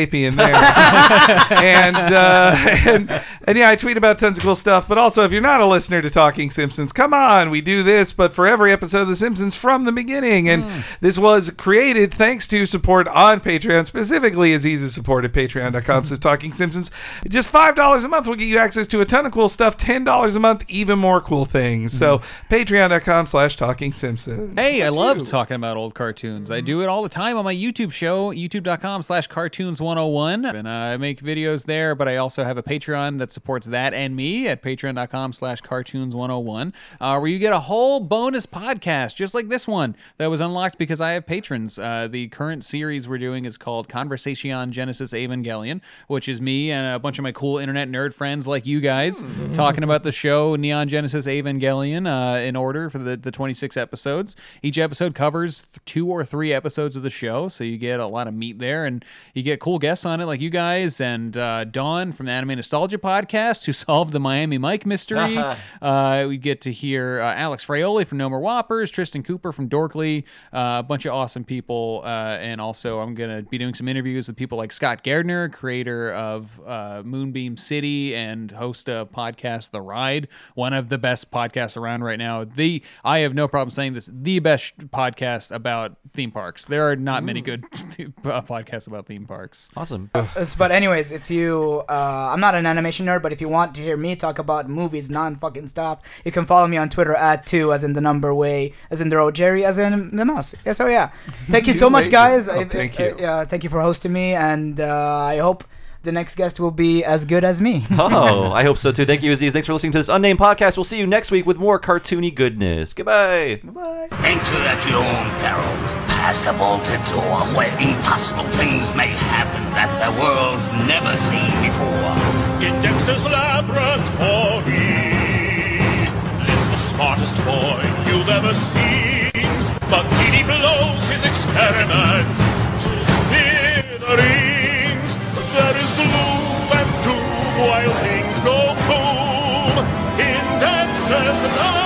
C: and, uh, and and yeah, I tweet about tons of cool stuff. But also, if you're not a listener to Talking Simpsons, come on, we do this, but for every episode of The Simpsons from the beginning. And mm. this was created thanks to support on Patreon, specifically Aziz's support at patreon dot com says Talking Simpsons. Just five dollars a month will get you access to a ton of cool stuff. ten dollars a month, even more cool things. Mm. So patreon dot com slash Talking Simpsons.
D: Hey, I love talking about old cartoons. I do it all the time on my YouTube show, youtube dot com slash cartoons one oh one. And uh, I make videos there, but I also have a Patreon that supports that and me at patreon dot com slash cartoons one oh one, uh, where you get a whole bonus podcast, just like this one, that was unlocked because I have patrons. Uh, the current series we're doing is called Conversation Genesis Evangelion, which is me and a bunch of my cool internet nerd friends like you guys mm-hmm. talking about the show Neon Genesis Evangelion uh, in order for the, the twenty-six episodes. Each episode covers th- two or three episodes of the show, so you get a lot of meat there, and you get cool guests on it like you guys and uh, Dawn from the Anime Nostalgia Podcast, who solved the Miami Mike mystery. uh, we get to hear uh, Alex Fraioli from No More Whoppers, Tristan Cooper from Dorkly, uh, a bunch of awesome people, uh, and also I'm going to be doing some interviews with people like Scott Gardner, creator of uh, Moonbeam City and host of podcast The Ride, one of the best podcasts around right now. The I have no problem saying this, the best podcast about theme parks. There are not mm. many good podcasts about theme parks.
B: Awesome.
E: But anyways, if you, uh, I'm not an animation nerd, but if you want to hear me talk about movies non-fucking stop, you can follow me on Twitter at two, as in the number way, as in the road, Jerry, as in the mouse. Yeah, so yeah. Thank you so much, guys.
C: Oh, thank you.
E: Uh, uh, thank you for hosting me, and uh, I hope the next guest will be as good as me.
B: Oh, I hope so too. Thank you, Aziz. Thanks for listening to this unnamed podcast. We'll see you next week with more cartoony goodness. Goodbye.
E: Bye.
I: Enter at your own peril. Past the bolted door where impossible things may happen that the world's never seen before.
J: In Dexter's laboratory lives the smartest boy you've ever seen. But Genie blows his experiments to smithereens. There is gloom and doom while things go boom in Dexter's laboratory.